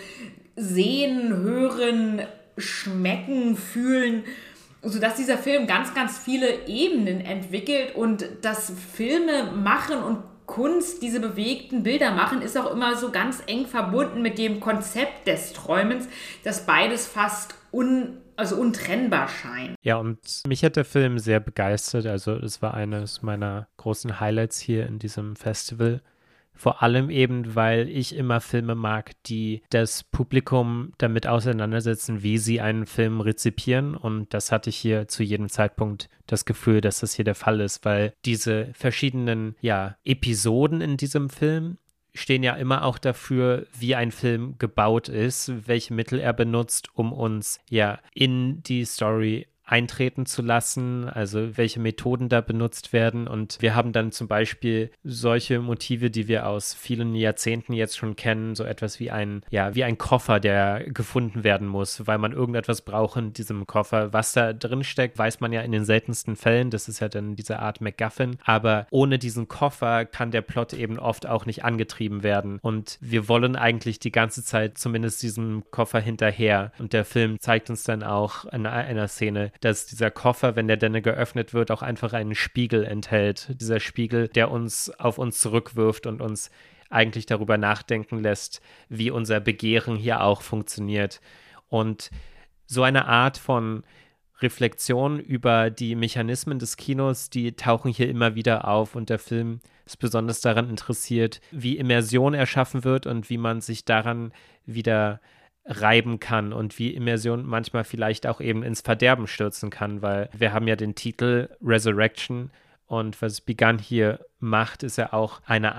sehen, hören, schmecken, fühlen, sodass dieser Film ganz, ganz viele Ebenen entwickelt und das Filme machen und Kunst, diese bewegten Bilder machen, ist auch immer so ganz eng verbunden mit dem Konzept des Träumens, dass beides fast untrennbar scheint. Ja, und mich hat der Film sehr begeistert. Also es war eines meiner großen Highlights hier in diesem Festival. Vor allem eben, weil ich immer Filme mag, die das Publikum damit auseinandersetzen, wie sie einen Film rezipieren. Und das hatte ich hier zu jedem Zeitpunkt das Gefühl, dass das hier der Fall ist, weil diese verschiedenen, Episoden in diesem Film stehen ja immer auch dafür, wie ein Film gebaut ist, welche Mittel er benutzt, um uns in die Story eintreten zu lassen, also welche Methoden da benutzt werden. Und wir haben dann zum Beispiel solche Motive, die wir aus vielen Jahrzehnten jetzt schon kennen, so etwas wie ein Koffer, der gefunden werden muss, weil man irgendetwas braucht in diesem Koffer. Was da drin steckt, weiß man ja in den seltensten Fällen. Das ist ja dann diese Art MacGuffin. Aber ohne diesen Koffer kann der Plot eben oft auch nicht angetrieben werden. Und wir wollen eigentlich die ganze Zeit zumindest diesem Koffer hinterher. Und der Film zeigt uns dann auch in einer Szene, dass dieser Koffer, wenn der dann geöffnet wird, auch einfach einen Spiegel enthält. Dieser Spiegel, der uns auf uns zurückwirft und uns eigentlich darüber nachdenken lässt, wie unser Begehren hier auch funktioniert. Und so eine Art von Reflexion über die Mechanismen des Kinos, die tauchen hier immer wieder auf und der Film ist besonders daran interessiert, wie Immersion erschaffen wird und wie man sich daran wieder reiben kann und wie Immersion manchmal vielleicht auch eben ins Verderben stürzen kann, weil wir haben ja den Titel Resurrection und was Begun hier macht, ist ja auch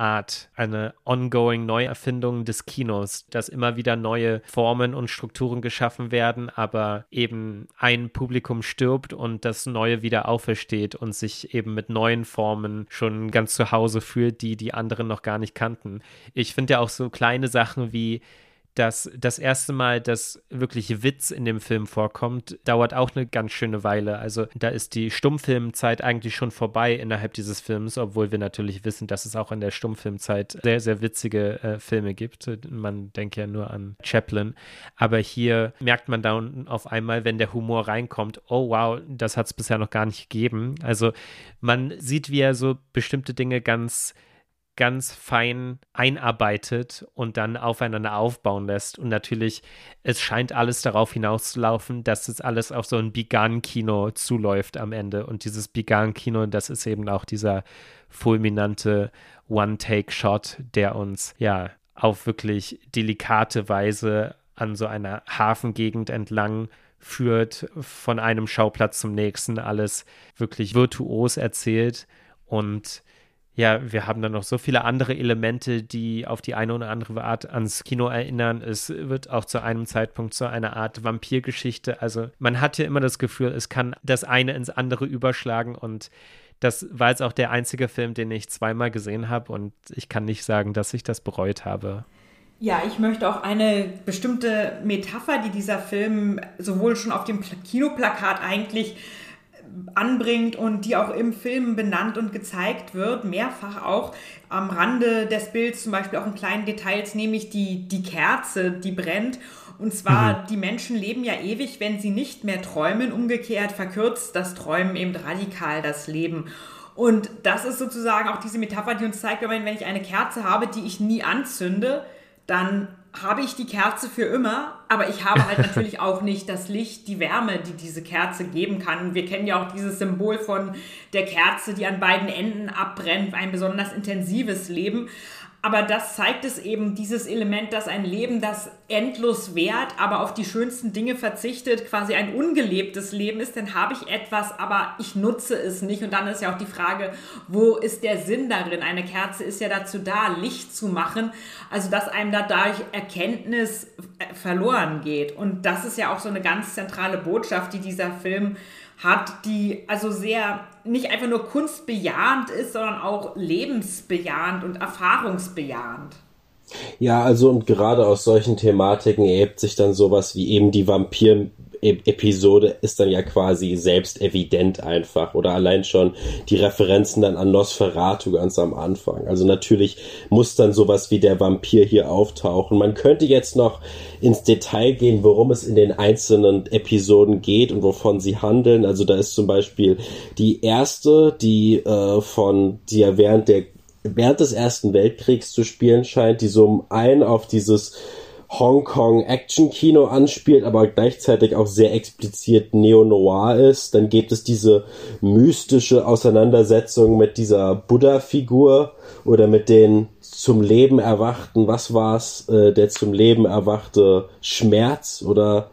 eine ongoing Neuerfindung des Kinos, dass immer wieder neue Formen und Strukturen geschaffen werden, aber eben ein Publikum stirbt und das Neue wieder aufersteht und sich eben mit neuen Formen schon ganz zu Hause fühlt, die anderen noch gar nicht kannten. Ich finde ja auch so kleine Sachen wie dass das erste Mal, dass wirklich Witz in dem Film vorkommt, dauert auch eine ganz schöne Weile. Also da ist die Stummfilmzeit eigentlich schon vorbei innerhalb dieses Films, obwohl wir natürlich wissen, dass es auch in der Stummfilmzeit sehr, sehr witzige Filme gibt. Man denkt ja nur an Chaplin. Aber hier merkt man dann auf einmal, wenn der Humor reinkommt, oh wow, das hat es bisher noch gar nicht gegeben. Also man sieht, wie er so bestimmte Dinge ganz fein einarbeitet und dann aufeinander aufbauen lässt. Und natürlich, es scheint alles darauf hinauszulaufen, dass es alles auf so ein Begun-Kino zuläuft am Ende. Und dieses Begun-Kino, das ist eben auch dieser fulminante One-Take-Shot, der uns auf wirklich delikate Weise an so einer Hafengegend entlang führt, von einem Schauplatz zum nächsten, alles wirklich virtuos erzählt. Und wir haben dann noch so viele andere Elemente, die auf die eine oder andere Art ans Kino erinnern. Es wird auch zu einem Zeitpunkt so eine Art Vampirgeschichte. Also man hat ja immer das Gefühl, es kann das eine ins andere überschlagen und das war jetzt auch der einzige Film, den ich zweimal gesehen habe und ich kann nicht sagen, dass ich das bereut habe. Ja, ich möchte auch eine bestimmte Metapher, die dieser Film sowohl schon auf dem Kinoplakat eigentlich anbringt und die auch im Film benannt und gezeigt wird, mehrfach auch am Rande des Bilds, zum Beispiel auch in kleinen Details, nämlich die Kerze, die brennt. Und zwar, die Menschen leben ja ewig, wenn sie nicht mehr träumen. Umgekehrt verkürzt das Träumen eben radikal das Leben. Und das ist sozusagen auch diese Metapher, die uns zeigt, wenn ich eine Kerze habe, die ich nie anzünde, dann habe ich die Kerze für immer, aber ich habe halt natürlich auch nicht das Licht, die Wärme, die diese Kerze geben kann. Wir kennen ja auch dieses Symbol von der Kerze, die an beiden Enden abbrennt, ein besonders intensives Leben. Aber das zeigt es eben, dieses Element, dass ein Leben, das endlos währt, aber auf die schönsten Dinge verzichtet, quasi ein ungelebtes Leben ist, dann habe ich etwas, aber ich nutze es nicht. Und dann ist ja auch die Frage, wo ist der Sinn darin? Eine Kerze ist ja dazu da, Licht zu machen, also dass einem dadurch Erkenntnis verloren geht. Und das ist ja auch so eine ganz zentrale Botschaft, die dieser Film hat, die also sehr nicht einfach nur kunstbejahend ist, sondern auch lebensbejahend und erfahrungsbejahend. Ja, also und gerade aus solchen Thematiken ergibt sich dann sowas wie eben die Vampir-Episode ist dann ja quasi selbst evident einfach oder allein schon die Referenzen dann an Nosferatu ganz am Anfang. Also natürlich muss dann sowas wie der Vampir hier auftauchen. Man könnte jetzt noch ins Detail gehen, worum es in den einzelnen Episoden geht und wovon sie handeln. Also da ist zum Beispiel die erste, die ja während des Ersten Weltkriegs zu spielen scheint, die so einen auf dieses Hongkong-Action-Kino anspielt, aber gleichzeitig auch sehr explizit Neo-Noir ist. Dann gibt es diese mystische Auseinandersetzung mit dieser Buddha-Figur oder mit den zum Leben erwachten, was war's, der zum Leben erwachte Schmerz oder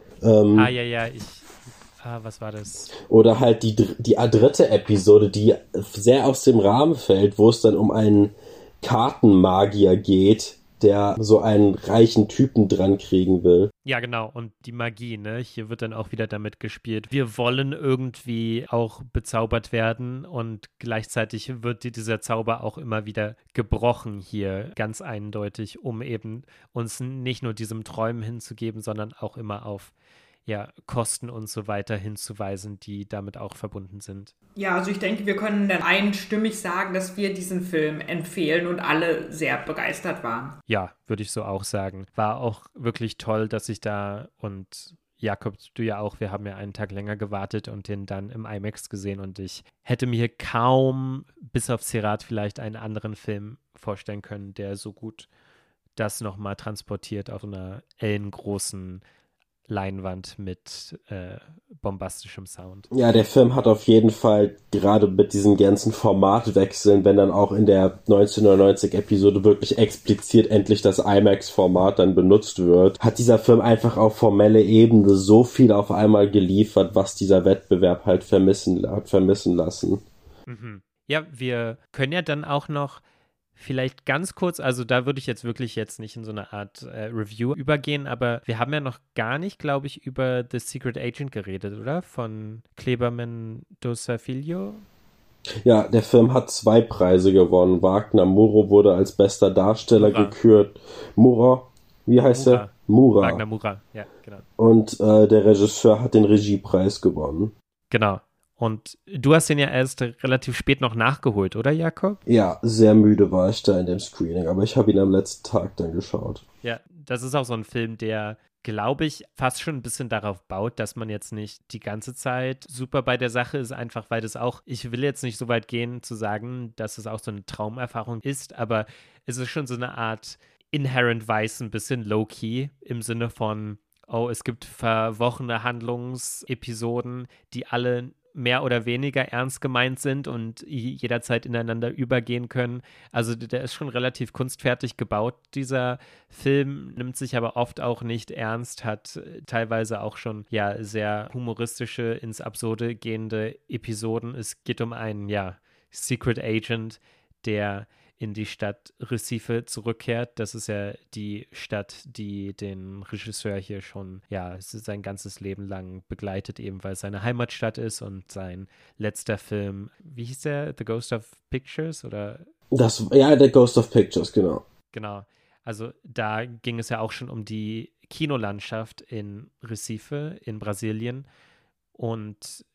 was war das? Oder halt die dritte Episode, die sehr aus dem Rahmen fällt, wo es dann um einen Kartenmagier geht, der so einen reichen Typen dran kriegen will. Ja, genau. Und die Magie, ne? Hier wird dann auch wieder damit gespielt. Wir wollen irgendwie auch bezaubert werden und gleichzeitig wird dieser Zauber auch immer wieder gebrochen hier, ganz eindeutig, um eben uns nicht nur diesem Träumen hinzugeben, sondern auch immer auf Kosten und so weiter hinzuweisen, die damit auch verbunden sind. Ja, also ich denke, wir können dann einstimmig sagen, dass wir diesen Film empfehlen und alle sehr begeistert waren. Ja, würde ich so auch sagen. War auch wirklich toll, dass ich da und Jakob, du ja auch, wir haben ja einen Tag länger gewartet und den dann im IMAX gesehen und ich hätte mir kaum, bis auf Sirat vielleicht, einen anderen Film vorstellen können, der so gut das nochmal transportiert auf einer ellengroßen Leinwand mit bombastischem Sound. Ja, der Film hat auf jeden Fall, gerade mit diesen ganzen Formatwechseln, wenn dann auch in der 1999-Episode wirklich explizit endlich das IMAX-Format dann benutzt wird, hat dieser Film einfach auf formelle Ebene so viel auf einmal geliefert, was dieser Wettbewerb halt vermissen lassen. Mhm. Ja, wir können ja dann auch noch vielleicht ganz kurz, also da würde ich jetzt wirklich nicht in so eine Art Review übergehen, aber wir haben ja noch gar nicht, glaube ich, über The Secret Agent geredet, oder? Von Kleberman Dosa Filho. Ja, der Film hat 2 Preise gewonnen. Wagner Moura wurde als bester Darsteller gekürt. Wie heißt er? Wagner Moura, ja, genau. Und der Regisseur hat den Regiepreis gewonnen. Genau. Und du hast den ja erst relativ spät noch nachgeholt, oder Jakob? Ja, sehr müde war ich da in dem Screening, aber ich habe ihn am letzten Tag dann geschaut. Ja, das ist auch so ein Film, der, glaube ich, fast schon ein bisschen darauf baut, dass man jetzt nicht die ganze Zeit super bei der Sache ist, einfach weil das auch, ich will jetzt nicht so weit gehen zu sagen, dass es auch so eine Traumerfahrung ist, aber es ist schon so eine Art Inherent Vice, ein bisschen low-key im Sinne von, es gibt verworrene Handlungsepisoden, die alle mehr oder weniger ernst gemeint sind und jederzeit ineinander übergehen können. Also der ist schon relativ kunstfertig gebaut, dieser Film, nimmt sich aber oft auch nicht ernst, hat teilweise auch schon sehr humoristische, ins Absurde gehende Episoden. Es geht um einen, Secret Agent, der in die Stadt Recife zurückkehrt. Das ist ja die Stadt, die den Regisseur hier schon, sein ganzes Leben lang begleitet, eben weil es seine Heimatstadt ist und sein letzter Film, wie hieß der? The Ghost of Pictures? Oder? The Ghost of Pictures, genau. Genau. Also da ging es ja auch schon um die Kinolandschaft in Recife in Brasilien und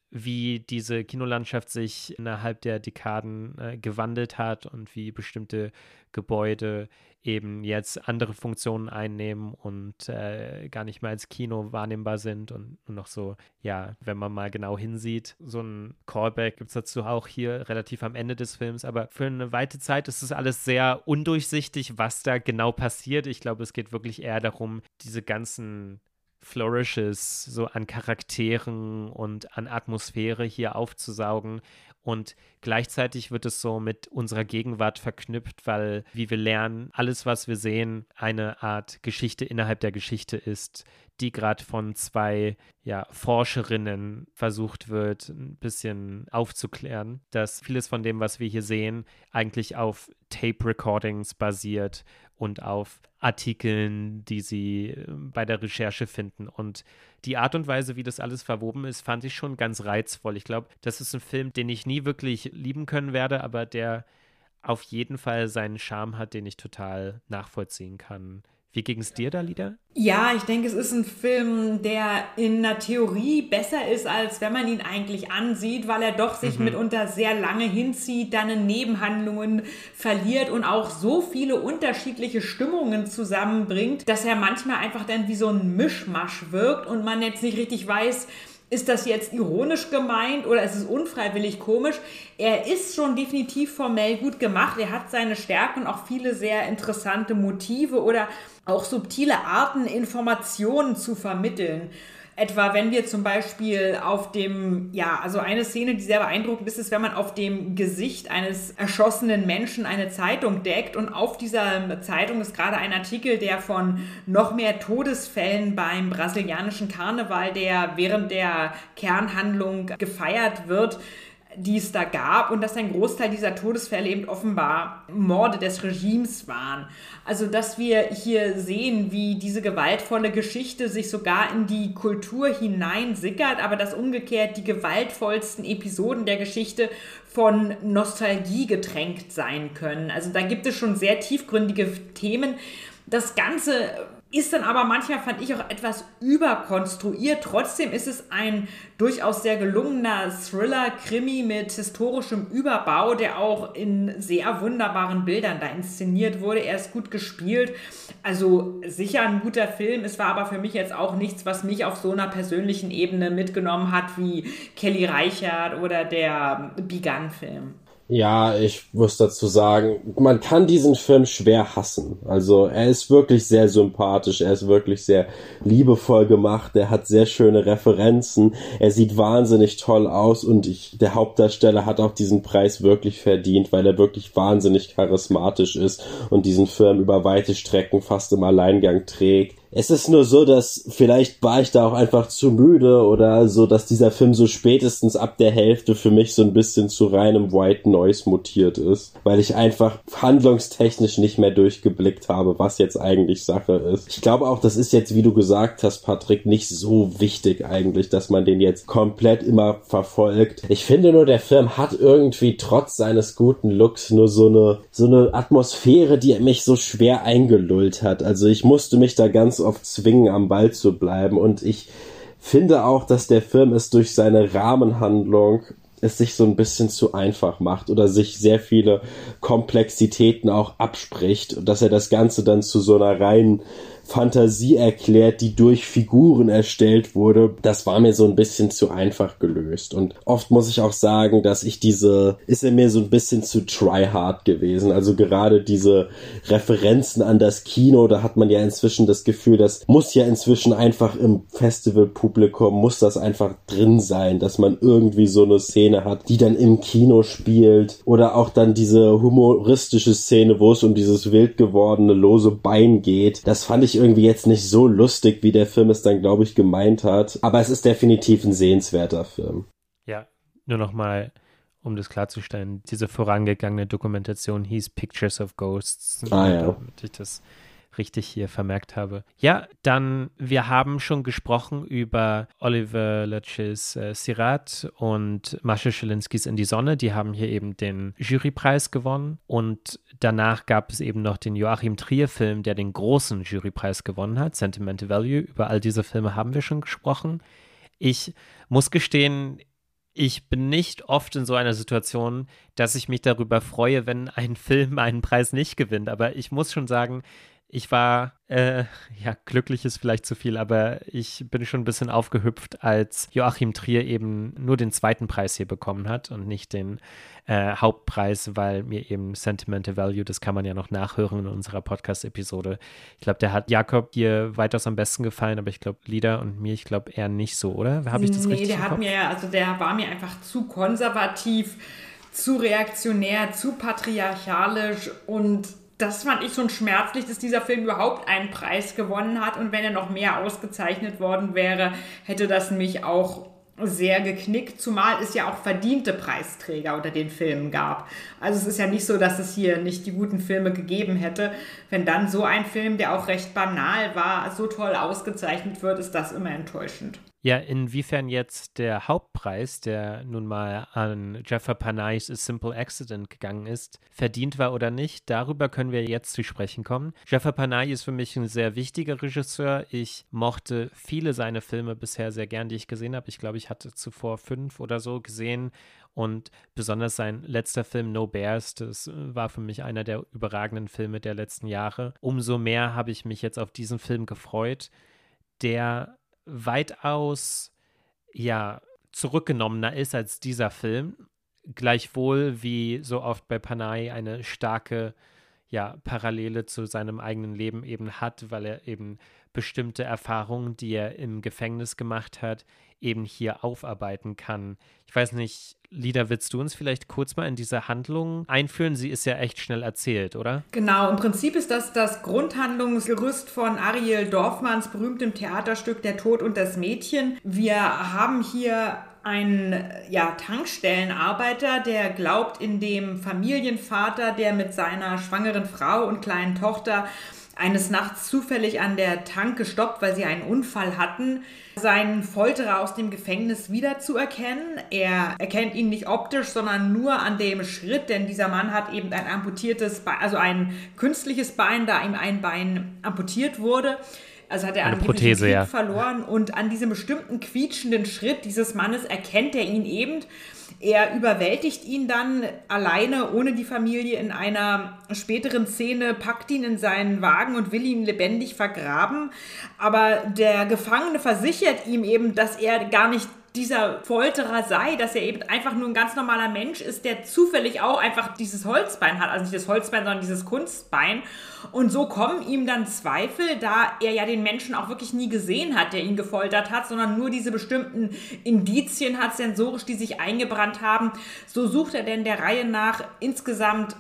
wie diese Kinolandschaft sich innerhalb der Dekaden gewandelt hat und wie bestimmte Gebäude eben jetzt andere Funktionen einnehmen und gar nicht mehr als Kino wahrnehmbar sind und nur noch so, ja, wenn man mal genau hinsieht, so ein Callback gibt es dazu auch hier relativ am Ende des Films, aber für eine weite Zeit ist es alles sehr undurchsichtig, was da genau passiert. Ich glaube, es geht wirklich eher darum, diese ganzen Flourishes so an Charakteren und an Atmosphäre hier aufzusaugen und gleichzeitig wird es so mit unserer Gegenwart verknüpft, weil, wie wir lernen, alles, was wir sehen, eine Art Geschichte innerhalb der Geschichte ist, die gerade von zwei Forscherinnen versucht wird, ein bisschen aufzuklären, dass vieles von dem, was wir hier sehen, eigentlich auf Tape-Recordings basiert und auf Artikeln, die sie bei der Recherche finden. Und die Art und Weise, wie das alles verwoben ist, fand ich schon ganz reizvoll. Ich glaube, das ist ein Film, den ich nie wirklich lieben können werde, aber der auf jeden Fall seinen Charme hat, den ich total nachvollziehen kann. Wie ging es dir da, Lida? Ja, ich denke, es ist ein Film, der in der Theorie besser ist, als wenn man ihn eigentlich ansieht, weil er doch sich mitunter sehr lange hinzieht, dann in Nebenhandlungen verliert und auch so viele unterschiedliche Stimmungen zusammenbringt, dass er manchmal einfach dann wie so ein Mischmasch wirkt und man jetzt nicht richtig weiß, ist das jetzt ironisch gemeint oder ist es unfreiwillig komisch? Er ist schon definitiv formell gut gemacht. Er hat seine Stärken und auch viele sehr interessante Motive oder auch subtile Arten, Informationen zu vermitteln. Etwa, wenn wir zum Beispiel auf dem, also eine Szene, die sehr beeindruckend ist, ist, wenn man auf dem Gesicht eines erschossenen Menschen eine Zeitung deckt und auf dieser Zeitung ist gerade ein Artikel, der von noch mehr Todesfällen beim brasilianischen Karneval, der während der Kernhandlung gefeiert wird, die es da gab und dass ein Großteil dieser Todesfälle eben offenbar Morde des Regimes waren. Also, dass wir hier sehen, wie diese gewaltvolle Geschichte sich sogar in die Kultur hineinsickert, aber dass umgekehrt die gewaltvollsten Episoden der Geschichte von Nostalgie getränkt sein können. Also, da gibt es schon sehr tiefgründige Themen. Das Ganze ist dann aber manchmal, fand ich, auch etwas überkonstruiert. Trotzdem ist es ein durchaus sehr gelungener Thriller-Krimi mit historischem Überbau, der auch in sehr wunderbaren Bildern da inszeniert wurde. Er ist gut gespielt. Also sicher ein guter Film. Es war aber für mich jetzt auch nichts, was mich auf so einer persönlichen Ebene mitgenommen hat, wie Kelly Reichardt oder der Bigan-Film. Ja, ich muss dazu sagen, man kann diesen Film schwer hassen. Also er ist wirklich sehr sympathisch, er ist wirklich sehr liebevoll gemacht, er hat sehr schöne Referenzen, er sieht wahnsinnig toll aus und der Hauptdarsteller hat auch diesen Preis wirklich verdient, weil er wirklich wahnsinnig charismatisch ist und diesen Film über weite Strecken fast im Alleingang trägt. Es ist nur so, dass vielleicht war ich da auch einfach zu müde oder so, dass dieser Film so spätestens ab der Hälfte für mich so ein bisschen zu reinem White Noise mutiert ist, weil ich einfach handlungstechnisch nicht mehr durchgeblickt habe, was jetzt eigentlich Sache ist. Ich glaube auch, das ist jetzt, wie du gesagt hast, Patrick, nicht so wichtig eigentlich, dass man den jetzt komplett immer verfolgt. Ich finde nur, der Film hat irgendwie trotz seines guten Looks nur so eine Atmosphäre, die mich so schwer eingelullt hat. Also ich musste mich da ganz oft zwingen, am Ball zu bleiben und ich finde auch, dass der Film es durch seine Rahmenhandlung sich so ein bisschen zu einfach macht oder sich sehr viele Komplexitäten auch abspricht und dass er das Ganze dann zu so einer reinen Fantasie erklärt, die durch Figuren erstellt wurde, das war mir so ein bisschen zu einfach gelöst. Und oft muss ich auch sagen, dass ist er mir so ein bisschen zu tryhard gewesen. Also gerade diese Referenzen an das Kino, da hat man ja inzwischen das Gefühl, das muss ja inzwischen einfach im Festivalpublikum, muss das einfach drin sein, dass man irgendwie so eine Szene hat, die dann im Kino spielt. Oder auch dann diese humoristische Szene, wo es um dieses wild gewordene lose Bein geht. Das fand ich irgendwie jetzt nicht so lustig, wie der Film es dann, glaube ich, gemeint hat. Aber es ist definitiv ein sehenswerter Film. Ja, nur nochmal, um das klarzustellen, diese vorangegangene Dokumentation hieß Pictures of Ghosts. Ja. Damit ich das richtig hier vermerkt habe. Ja, dann, wir haben schon gesprochen über Oliver Lerches Sirat und Mascha Schilinskis In die Sonne. Die haben hier eben den Jurypreis gewonnen und danach gab es eben noch den Joachim Trier-Film, der den großen Jurypreis gewonnen hat, Sentimental Value. Über all diese Filme haben wir schon gesprochen. Ich muss gestehen, ich bin nicht oft in so einer Situation, dass ich mich darüber freue, wenn ein Film einen Preis nicht gewinnt. Aber ich muss schon sagen, ich war, glücklich ist vielleicht zu viel, aber ich bin schon ein bisschen aufgehüpft, als Joachim Trier eben nur den zweiten Preis hier bekommen hat und nicht den Hauptpreis, weil mir eben Sentimental Value, das kann man ja noch nachhören in unserer Podcast-Episode. Ich glaube, der hat Jakob hier weitaus am besten gefallen, aber ich glaube, Lieder und mir, ich glaube, eher nicht so, oder? Habe ich das richtig im Kopf? Der war mir einfach zu konservativ, zu reaktionär, zu patriarchalisch und das fand ich schon schmerzlich, dass dieser Film überhaupt einen Preis gewonnen hat und wenn er noch mehr ausgezeichnet worden wäre, hätte das mich auch sehr geknickt, zumal es ja auch verdiente Preisträger unter den Filmen gab. Also es ist ja nicht so, dass es hier nicht die guten Filme gegeben hätte. Wenn dann so ein Film, der auch recht banal war, so toll ausgezeichnet wird, ist das immer enttäuschend. Ja, inwiefern jetzt der Hauptpreis, der nun mal an Jafar Panahi's A Simple Accident gegangen ist, verdient war oder nicht, darüber können wir jetzt zu sprechen kommen. Jafar Panahi ist für mich ein sehr wichtiger Regisseur. Ich mochte viele seiner Filme bisher sehr gern, die ich gesehen habe. Ich glaube, ich hatte zuvor 5 oder so gesehen und besonders sein letzter Film No Bears, das war für mich einer der überragenden Filme der letzten Jahre. Umso mehr habe ich mich jetzt auf diesen Film gefreut, der weitaus, zurückgenommener ist als dieser Film, gleichwohl wie so oft bei Panahi eine starke, Parallele zu seinem eigenen Leben eben hat, weil er eben bestimmte Erfahrungen, die er im Gefängnis gemacht hat, eben hier aufarbeiten kann. Ich weiß nicht, Lida, willst du uns vielleicht kurz mal in diese Handlung einführen? Sie ist ja echt schnell erzählt, oder? Genau, im Prinzip ist das Grundhandlungsgerüst von Ariel Dorfmanns berühmtem Theaterstück Der Tod und das Mädchen. Wir haben hier einen Tankstellenarbeiter, der glaubt, in dem Familienvater, der mit seiner schwangeren Frau und kleinen Tochter eines Nachts zufällig an der Tanke stoppt, weil sie einen Unfall hatten, seinen Folterer aus dem Gefängnis wiederzuerkennen. Er erkennt ihn nicht optisch, sondern nur an dem Schritt, denn dieser Mann hat eben ein amputiertes Bein, also ein künstliches Bein, da ihm ein Bein amputiert wurde. Also hat er eine Prothese verloren und an diesem bestimmten quietschenden Schritt dieses Mannes erkennt er ihn eben. Er überwältigt ihn dann alleine, ohne die Familie, in einer späteren Szene, packt ihn in seinen Wagen und will ihn lebendig vergraben. Aber der Gefangene versichert ihm eben, dass er gar nicht dieser Folterer sei, dass er eben einfach nur ein ganz normaler Mensch ist, der zufällig auch einfach dieses Holzbein hat. Also nicht das Holzbein, sondern dieses Kunstbein. Und so kommen ihm dann Zweifel, da er ja den Menschen auch wirklich nie gesehen hat, der ihn gefoltert hat, sondern nur diese bestimmten Indizien hat, sensorisch, die sich eingebrannt haben. So sucht er denn der Reihe nach insgesamt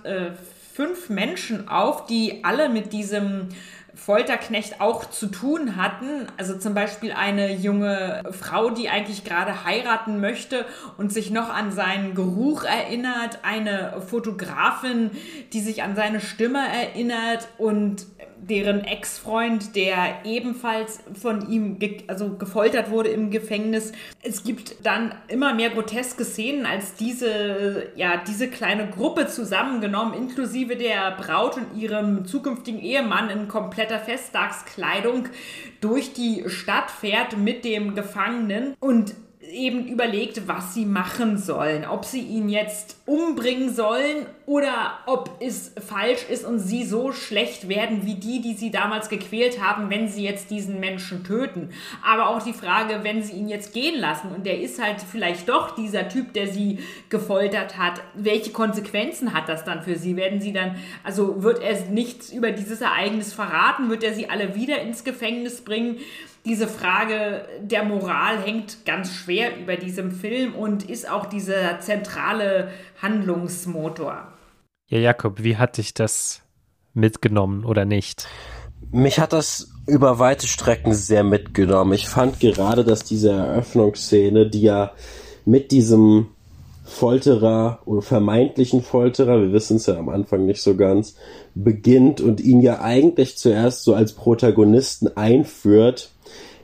5 Menschen auf, die alle mit diesem Folterknecht auch zu tun hatten. Also zum Beispiel eine junge Frau, die eigentlich gerade heiraten möchte und sich noch an seinen Geruch erinnert, eine Fotografin, die sich an seine Stimme erinnert und deren Ex-Freund, der ebenfalls von ihm gefoltert wurde im Gefängnis. Es gibt dann immer mehr groteske Szenen, als diese kleine Gruppe zusammengenommen, inklusive der Braut und ihrem zukünftigen Ehemann in kompletter Festtagskleidung, durch die Stadt fährt mit dem Gefangenen und eben überlegt, was sie machen sollen. Ob sie ihn jetzt umbringen sollen oder ob es falsch ist und sie so schlecht werden wie die sie damals gequält haben, wenn sie jetzt diesen Menschen töten. Aber auch die Frage, wenn sie ihn jetzt gehen lassen und der ist halt vielleicht doch dieser Typ, der sie gefoltert hat, welche Konsequenzen hat das dann für sie? Werden sie dann, also wird er nichts über dieses Ereignis verraten? Wird er sie alle wieder ins Gefängnis bringen? Diese Frage der Moral hängt ganz schwer über diesem Film und ist auch dieser zentrale Handlungsmotor. Ja, Jakob, wie hat dich das mitgenommen oder nicht? Mich hat das über weite Strecken sehr mitgenommen. Ich fand gerade, dass diese Eröffnungsszene, die ja mit diesem Folterer oder vermeintlichen Folterer, wir wissen es ja am Anfang nicht so ganz, beginnt und ihn ja eigentlich zuerst so als Protagonisten einführt,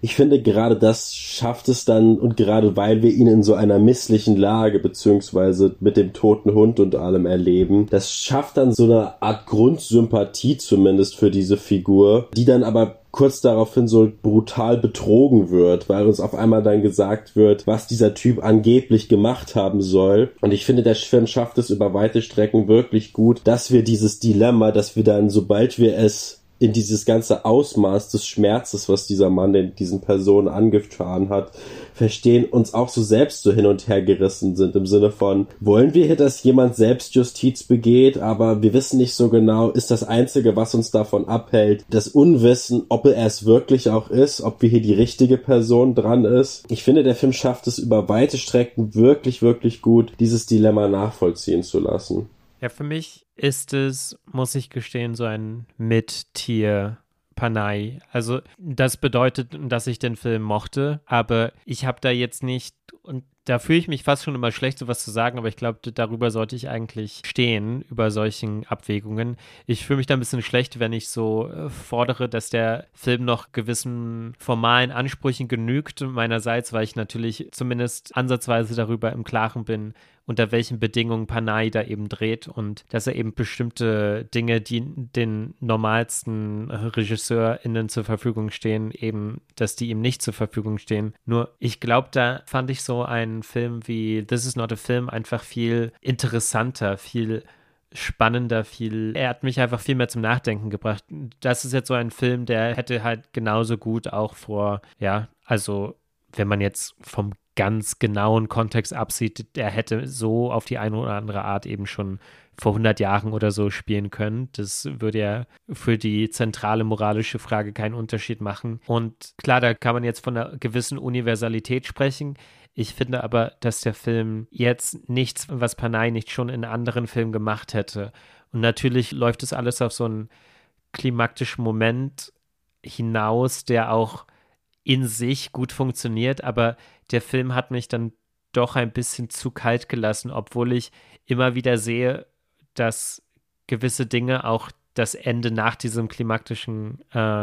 ich finde, gerade das schafft es dann, und gerade weil wir ihn in so einer misslichen Lage, beziehungsweise mit dem toten Hund und allem erleben, das schafft dann so eine Art Grundsympathie zumindest für diese Figur, die dann aber kurz daraufhin so brutal betrogen wird, weil uns auf einmal dann gesagt wird, was dieser Typ angeblich gemacht haben soll. Und ich finde, der Film schafft es über weite Strecken wirklich gut, dass wir dieses Dilemma, dass wir dann, sobald wir es in dieses ganze Ausmaß des Schmerzes, was dieser Mann diesen Personen angetan hat, verstehen, uns auch so selbst so hin und her gerissen sind, im Sinne von, wollen wir hier, dass jemand Selbstjustiz begeht, aber wir wissen nicht so genau, ist das Einzige, was uns davon abhält, das Unwissen, ob er es wirklich auch ist, ob wir hier die richtige Person dran ist. Ich finde, der Film schafft es über weite Strecken wirklich, wirklich gut, dieses Dilemma nachvollziehen zu lassen. Ja, für mich ist es, muss ich gestehen, so ein Mittier Panay. Also das bedeutet, dass ich den Film mochte, aber ich habe da jetzt nicht, und da fühle ich mich fast schon immer schlecht, sowas zu sagen, aber ich glaube, darüber sollte ich eigentlich stehen, über solchen Abwägungen. Ich fühle mich da ein bisschen schlecht, wenn ich so fordere, dass der Film noch gewissen formalen Ansprüchen genügt meinerseits, weil ich natürlich zumindest ansatzweise darüber im Klaren bin, unter welchen Bedingungen Panay da eben dreht und dass er eben bestimmte Dinge, die den normalsten RegisseurInnen zur Verfügung stehen, eben, dass die ihm nicht zur Verfügung stehen. Nur, ich glaube, da fand ich so einen Film wie This Is Not a Film einfach viel interessanter, viel spannender, er hat mich einfach viel mehr zum Nachdenken gebracht. Das ist jetzt so ein Film, der hätte halt genauso gut auch also wenn man jetzt vom ganz genauen Kontext absieht, der hätte so auf die eine oder andere Art eben schon vor 100 Jahren oder so spielen können. Das würde ja für die zentrale moralische Frage keinen Unterschied machen. Und klar, da kann man jetzt von einer gewissen Universalität sprechen. Ich finde aber, dass der Film jetzt nichts, was Panay nicht schon in anderen Filmen gemacht hätte. Und natürlich läuft es alles auf so einen klimaktischen Moment hinaus, der auch in sich gut funktioniert, aber der Film hat mich dann doch ein bisschen zu kalt gelassen, obwohl ich immer wieder sehe, dass gewisse Dinge, auch das Ende nach diesem klimaktischen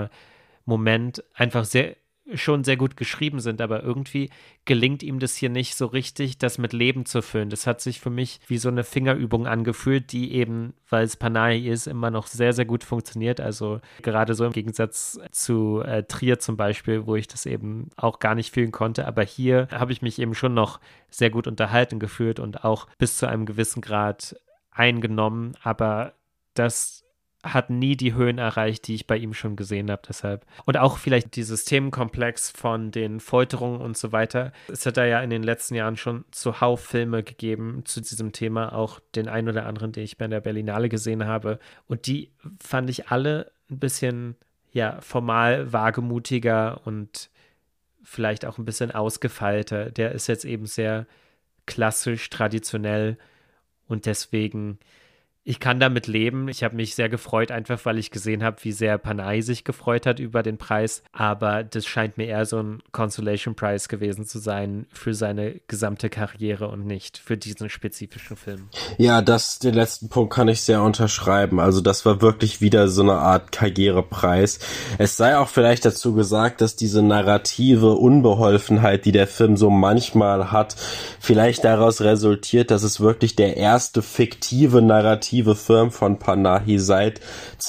Moment, einfach schon sehr gut geschrieben sind, aber irgendwie gelingt ihm das hier nicht so richtig, das mit Leben zu füllen. Das hat sich für mich wie so eine Fingerübung angefühlt, die eben, weil es Panay ist, immer noch sehr, sehr gut funktioniert. Also gerade so im Gegensatz zu Trier zum Beispiel, wo ich das eben auch gar nicht fühlen konnte. Aber hier habe ich mich eben schon noch sehr gut unterhalten gefühlt und auch bis zu einem gewissen Grad eingenommen. Aber das hat nie die Höhen erreicht, die ich bei ihm schon gesehen habe, deshalb. Und auch vielleicht dieses Themenkomplex von den Folterungen und so weiter. Es hat da ja in den letzten Jahren schon zuhauf Filme gegeben zu diesem Thema, auch den einen oder anderen, den ich bei der Berlinale gesehen habe. Und die fand ich alle ein bisschen, formal wagemutiger und vielleicht auch ein bisschen ausgefeilter. Der ist jetzt eben sehr klassisch, traditionell und deswegen, ich kann damit leben. Ich habe mich sehr gefreut, einfach weil ich gesehen habe, wie sehr Panay sich gefreut hat über den Preis. Aber das scheint mir eher so ein Consolation Prize gewesen zu sein für seine gesamte Karriere und nicht für diesen spezifischen Film. Ja, den letzten Punkt kann ich sehr unterschreiben. Also das war wirklich wieder so eine Art Karrierepreis. Es sei auch vielleicht dazu gesagt, dass diese narrative Unbeholfenheit, die der Film so manchmal hat, vielleicht daraus resultiert, dass es wirklich der erste fiktive narrative Film von Panahi seit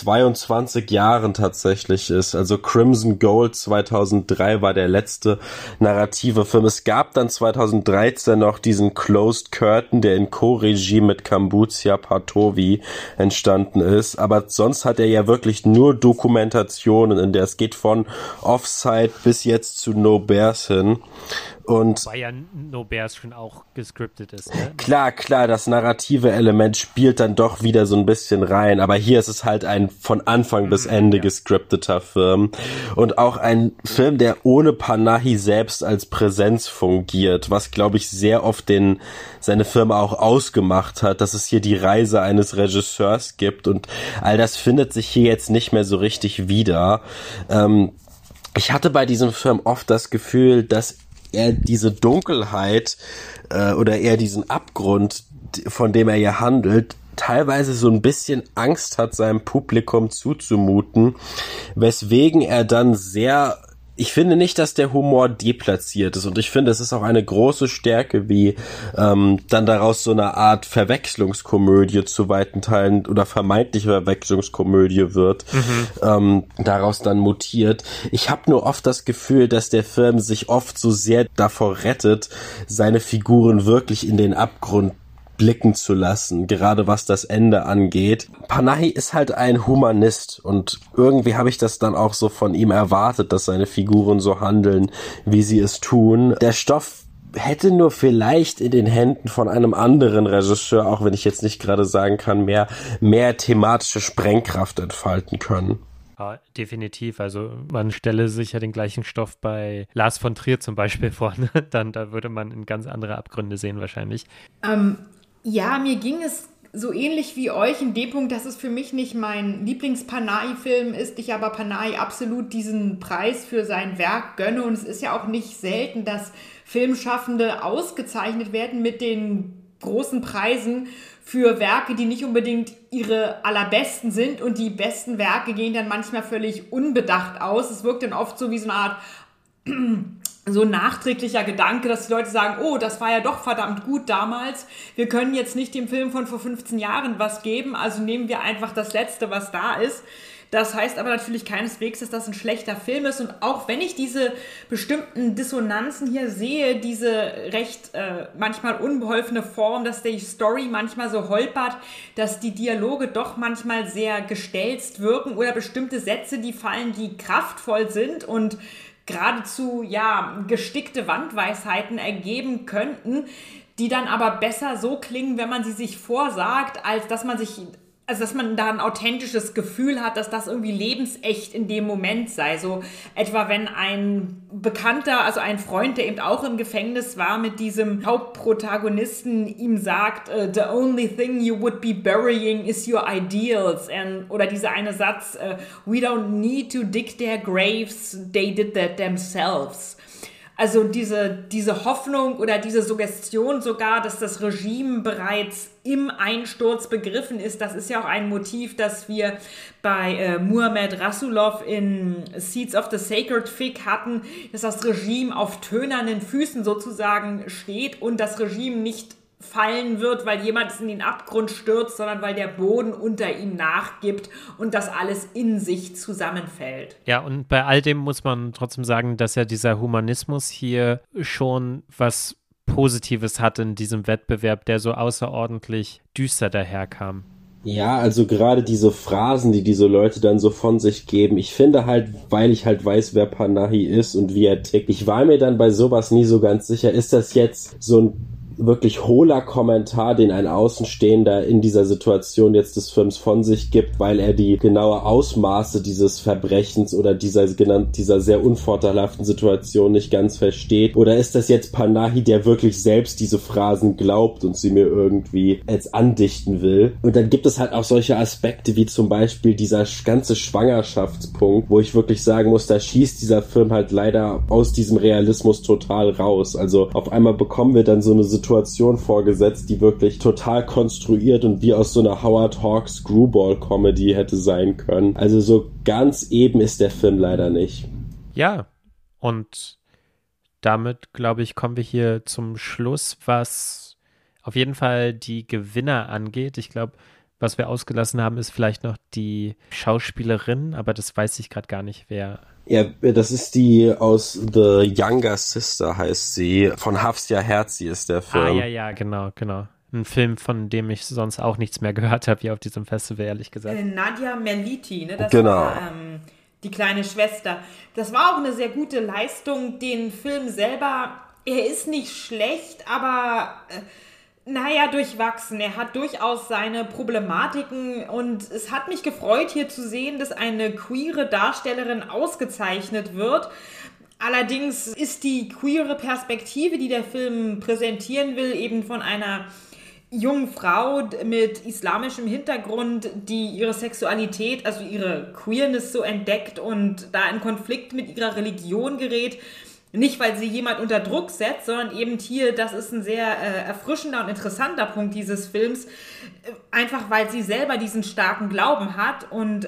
22 Jahren tatsächlich ist. Also Crimson Gold 2003 war der letzte narrative Film. Es gab dann 2013 noch diesen Closed Curtain, der in Co-Regie mit Kambuzia Patovi entstanden ist. Aber sonst hat er ja wirklich nur Dokumentationen, in der es geht von Offside bis jetzt zu No Bears hin. Und weil ja No Bears schon auch gescriptet ist. Ne? Klar, das narrative Element spielt dann doch wieder so ein bisschen rein, aber hier ist es halt ein von Anfang bis Ende gescripteter Film und auch ein Film, der ohne Panahi selbst als Präsenz fungiert, was, glaube ich, sehr oft seine Firma auch ausgemacht hat, dass es hier die Reise eines Regisseurs gibt und all das findet sich hier jetzt nicht mehr so richtig wieder. Ich hatte bei diesem Film oft das Gefühl, dass er diese Dunkelheit oder eher diesen Abgrund, von dem er ja handelt, teilweise so ein bisschen Angst hat, seinem Publikum zuzumuten, weswegen er dann sehr Ich finde nicht, dass der Humor deplatziert ist und ich finde, es ist auch eine große Stärke, wie dann daraus so eine Art Verwechslungskomödie zu weiten Teilen oder vermeintliche Verwechslungskomödie wird, daraus dann mutiert. Ich habe nur oft das Gefühl, dass der Film sich oft so sehr davor rettet, seine Figuren wirklich in den Abgrund blicken zu lassen, gerade was das Ende angeht. Panahi ist halt ein Humanist und irgendwie habe ich das dann auch so von ihm erwartet, dass seine Figuren so handeln, wie sie es tun. Der Stoff hätte nur vielleicht in den Händen von einem anderen Regisseur, auch wenn ich jetzt nicht gerade sagen kann, mehr thematische Sprengkraft entfalten können. Ja, definitiv. Also man stelle sich ja den gleichen Stoff bei Lars von Trier zum Beispiel vor, ne? Da würde man in ganz andere Abgründe sehen wahrscheinlich. Ja, mir ging es so ähnlich wie euch in dem Punkt, dass es für mich nicht mein Lieblings-Panahi-Film ist, ich aber Panahi absolut diesen Preis für sein Werk gönne und es ist ja auch nicht selten, dass Filmschaffende ausgezeichnet werden mit den großen Preisen für Werke, die nicht unbedingt ihre allerbesten sind und die besten Werke gehen dann manchmal völlig unbedacht aus. Es wirkt dann oft so wie so eine Art so ein nachträglicher Gedanke, dass die Leute sagen, oh, das war ja doch verdammt gut damals. Wir können jetzt nicht dem Film von vor 15 Jahren was geben, also nehmen wir einfach das Letzte, was da ist. Das heißt aber natürlich keineswegs, dass das ein schlechter Film ist. Und auch wenn ich diese bestimmten Dissonanzen hier sehe, diese recht manchmal unbeholfene Form, dass die Story manchmal so holpert, dass die Dialoge doch manchmal sehr gestelzt wirken oder bestimmte Sätze, die fallen, die kraftvoll sind und geradezu, ja, gestickte Wandweisheiten ergeben könnten, die dann aber besser so klingen, wenn man sie sich vorsagt, als dass man da ein authentisches Gefühl hat, dass das irgendwie lebensecht in dem Moment sei. So etwa wenn ein Bekannter, also ein Freund, der eben auch im Gefängnis war, mit diesem Hauptprotagonisten ihm sagt, the only thing you would be burying is your ideals. Oder dieser eine Satz, we don't need to dig their graves, they did that themselves. Also diese Hoffnung oder diese Suggestion sogar, dass das Regime bereits im Einsturz begriffen ist, das ist ja auch ein Motiv, das wir bei Muhammad Rasulov in Seeds of the Sacred Fig hatten, dass das Regime auf tönernen Füßen sozusagen steht und das Regime nicht fallen wird, weil jemand es in den Abgrund stürzt, sondern weil der Boden unter ihm nachgibt und das alles in sich zusammenfällt. Ja, und bei all dem muss man trotzdem sagen, dass ja dieser Humanismus hier schon was Positives hat in diesem Wettbewerb, der so außerordentlich düster daherkam. Ja, also gerade diese Phrasen, die diese Leute dann so von sich geben, ich finde halt, weil ich halt weiß, wer Panahi ist und wie er tickt, ich war mir dann bei sowas nie so ganz sicher, ist das jetzt so ein wirklich hohler Kommentar, den ein Außenstehender in dieser Situation jetzt des Films von sich gibt, weil er die genaue Ausmaße dieses Verbrechens oder dieser sehr unvorteilhaften Situation nicht ganz versteht? Oder ist das jetzt Panahi, der wirklich selbst diese Phrasen glaubt und sie mir irgendwie jetzt andichten will? Und dann gibt es halt auch solche Aspekte wie zum Beispiel dieser ganze Schwangerschaftspunkt, wo ich wirklich sagen muss, da schießt dieser Film halt leider aus diesem Realismus total raus. Also auf einmal bekommen wir dann so eine Situation vorgesetzt, die wirklich total konstruiert und wie aus so einer Howard Hawks Screwball-Comedy hätte sein können. Also so ganz eben ist der Film leider nicht. Ja, und damit, glaube ich, kommen wir hier zum Schluss, was auf jeden Fall die Gewinner angeht. Ich glaube, was wir ausgelassen haben, ist vielleicht noch die Schauspielerin, aber das weiß ich gerade gar nicht, wer. Ja, das ist die aus The Younger Sister, heißt sie. Von Hafsia Herzi ist der Film. Ja, genau. Ein Film, von dem ich sonst auch nichts mehr gehört habe, hier auf diesem Festival, ehrlich gesagt. Nadia Meliti, ne? Das genau. war die kleine Schwester. Das war auch eine sehr gute Leistung. Den Film selber, er ist nicht schlecht, aber durchwachsen. Er hat durchaus seine Problematiken und es hat mich gefreut, hier zu sehen, dass eine queere Darstellerin ausgezeichnet wird. Allerdings ist die queere Perspektive, die der Film präsentieren will, eben von einer jungen Frau mit islamischem Hintergrund, die ihre Sexualität, also ihre Queerness so entdeckt und da in Konflikt mit ihrer Religion gerät. Nicht, weil sie jemand unter Druck setzt, sondern eben hier, das ist ein sehr erfrischender und interessanter Punkt dieses Films, einfach weil sie selber diesen starken Glauben hat und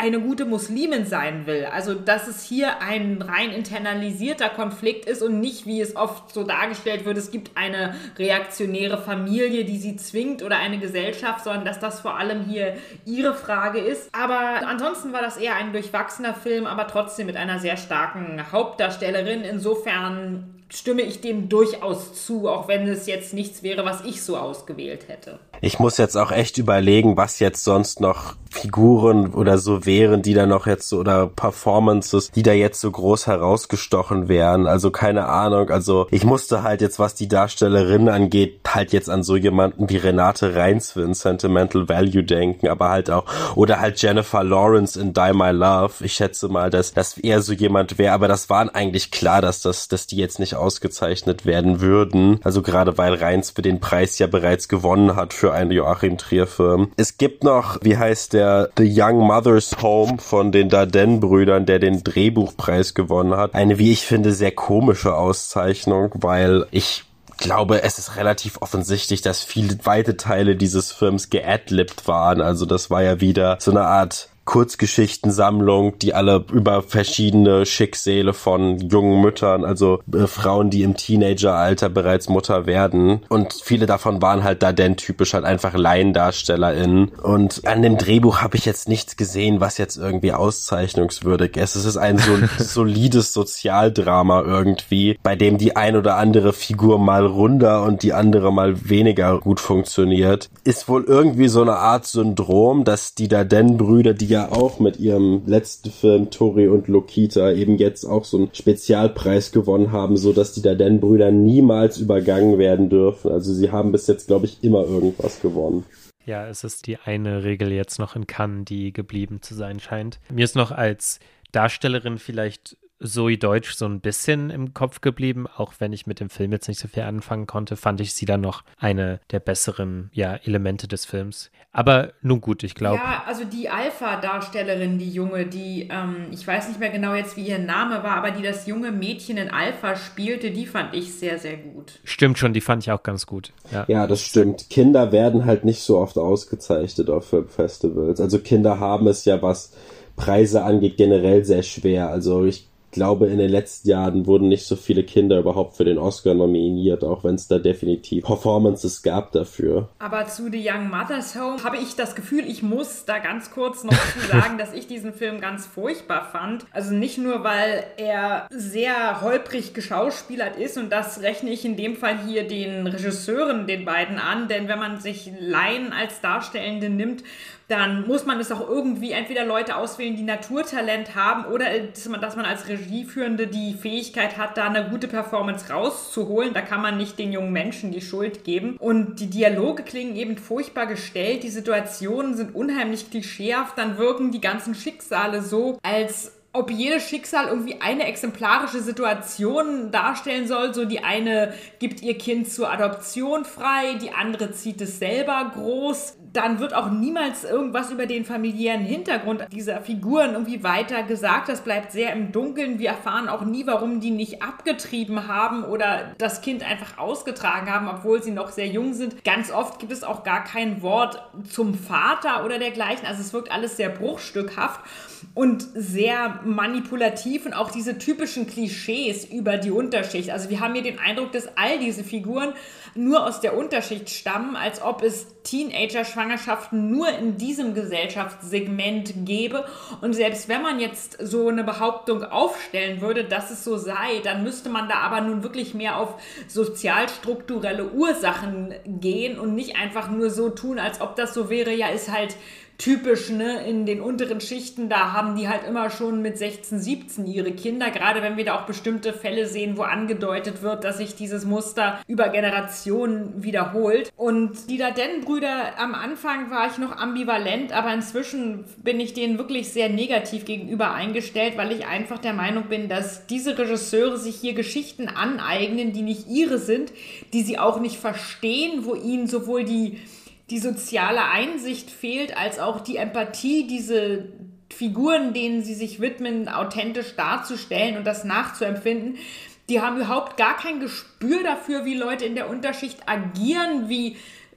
eine gute Muslimin sein will. Also, dass es hier ein rein internalisierter Konflikt ist und nicht, wie es oft so dargestellt wird, es gibt eine reaktionäre Familie, die sie zwingt oder eine Gesellschaft, sondern dass das vor allem hier ihre Frage ist. Aber ansonsten war das eher ein durchwachsener Film, aber trotzdem mit einer sehr starken Hauptdarstellerin. Insofern stimme ich dem durchaus zu, auch wenn es jetzt nichts wäre, was ich so ausgewählt hätte. Ich muss jetzt auch echt überlegen, was jetzt sonst noch Figuren oder so wären, die da noch jetzt so, oder Performances, die da jetzt so groß herausgestochen wären. Also keine Ahnung, also ich musste halt jetzt, was die Darstellerin angeht, halt jetzt an so jemanden wie Renate Reinsve in Sentimental Value denken, aber halt auch, oder halt Jennifer Lawrence in Die My Love. Ich schätze mal, dass das eher so jemand wäre, aber das war eigentlich klar, dass die jetzt nicht ausgezeichnet werden würden. Also gerade weil Reinsve den Preis ja bereits gewonnen hat für einen Joachim Trier-Film. Es gibt noch, wie heißt der, The Young Mother's Home von den Dardenne-Brüdern, der den Drehbuchpreis gewonnen hat. Eine, wie ich finde, sehr komische Auszeichnung, weil ich glaube, es ist relativ offensichtlich, dass viele weite Teile dieses Films geadlibt waren. Also das war ja wieder so eine Art Kurzgeschichtensammlung, die alle über verschiedene Schicksale von jungen Müttern, also Frauen, die im Teenageralter bereits Mutter werden. Und viele davon waren halt Dardenne-typisch, halt einfach LaiendarstellerInnen. Und an dem Drehbuch habe ich jetzt nichts gesehen, was jetzt irgendwie auszeichnungswürdig ist. Es ist ein solides Sozialdrama irgendwie, bei dem die ein oder andere Figur mal runder und die andere mal weniger gut funktioniert. Ist wohl irgendwie so eine Art Syndrom, dass die Dardenne-Brüder, die ja auch mit ihrem letzten Film Tori und Lokita eben jetzt auch so einen Spezialpreis gewonnen haben, so dass die Dardenne-Brüder niemals übergangen werden dürfen. Also sie haben bis jetzt, glaube ich, immer irgendwas gewonnen. Ja, es ist die eine Regel jetzt noch in Cannes, die geblieben zu sein scheint. Mir ist noch als Darstellerin vielleicht Zoe Deutsch so ein bisschen im Kopf geblieben, auch wenn ich mit dem Film jetzt nicht so viel anfangen konnte, fand ich sie dann noch eine der besseren, Elemente des Films. Aber nun gut, ich glaube. Ja, also die Alpha-Darstellerin, die junge, die, ich weiß nicht mehr genau jetzt, wie ihr Name war, aber die das junge Mädchen in Alpha spielte, die fand ich sehr, sehr gut. Stimmt schon, die fand ich auch ganz gut. Ja, das stimmt. Kinder werden halt nicht so oft ausgezeichnet auf Filmfestivals. Also Kinder haben es ja, was Preise angeht, generell sehr schwer. Also ich glaube, in den letzten Jahren wurden nicht so viele Kinder überhaupt für den Oscar nominiert, auch wenn es da definitiv Performances gab dafür. Aber zu The Young Mother's Home habe ich das Gefühl, ich muss da ganz kurz noch zu sagen, dass ich diesen Film ganz furchtbar fand. Also nicht nur, weil er sehr holprig geschauspielert ist, und das rechne ich in dem Fall hier den Regisseuren, den beiden, an, denn wenn man sich Laien als Darstellende nimmt, dann muss man es auch irgendwie entweder Leute auswählen, die Naturtalent haben, oder dass man als Regieführende die Fähigkeit hat, da eine gute Performance rauszuholen. Da kann man nicht den jungen Menschen die Schuld geben. Und die Dialoge klingen eben furchtbar gestellt, die Situationen sind unheimlich klischeehaft, dann wirken die ganzen Schicksale so, als ob jedes Schicksal irgendwie eine exemplarische Situation darstellen soll. So, die eine gibt ihr Kind zur Adoption frei, die andere zieht es selber groß. Dann wird auch niemals irgendwas über den familiären Hintergrund dieser Figuren irgendwie weiter gesagt. Das bleibt sehr im Dunkeln. Wir erfahren auch nie, warum die nicht abgetrieben haben oder das Kind einfach ausgetragen haben, obwohl sie noch sehr jung sind. Ganz oft gibt es auch gar kein Wort zum Vater oder dergleichen. Also es wirkt alles sehr bruchstückhaft und sehr manipulativ, und auch diese typischen Klischees über die Unterschicht. Also wir haben hier den Eindruck, dass all diese Figuren nur aus der Unterschicht stammen, als ob es Teenager-Schwangerschaften nur in diesem Gesellschaftssegment gäbe. Und selbst wenn man jetzt so eine Behauptung aufstellen würde, dass es so sei, dann müsste man da aber nun wirklich mehr auf sozialstrukturelle Ursachen gehen und nicht einfach nur so tun, als ob das so wäre, ja, ist halt typisch, ne, in den unteren Schichten, da haben die halt immer schon mit 16, 17 ihre Kinder, gerade wenn wir da auch bestimmte Fälle sehen, wo angedeutet wird, dass sich dieses Muster über Generationen wiederholt. Und die Dardenne-Brüder, am Anfang war ich noch ambivalent, aber inzwischen bin ich denen wirklich sehr negativ gegenüber eingestellt, weil ich einfach der Meinung bin, dass diese Regisseure sich hier Geschichten aneignen, die nicht ihre sind, die sie auch nicht verstehen, wo ihnen sowohl die soziale Einsicht fehlt, als auch die Empathie, diese Figuren, denen sie sich widmen, authentisch darzustellen und das nachzuempfinden. Die haben überhaupt gar kein Gespür dafür, wie Leute in der Unterschicht agieren, wie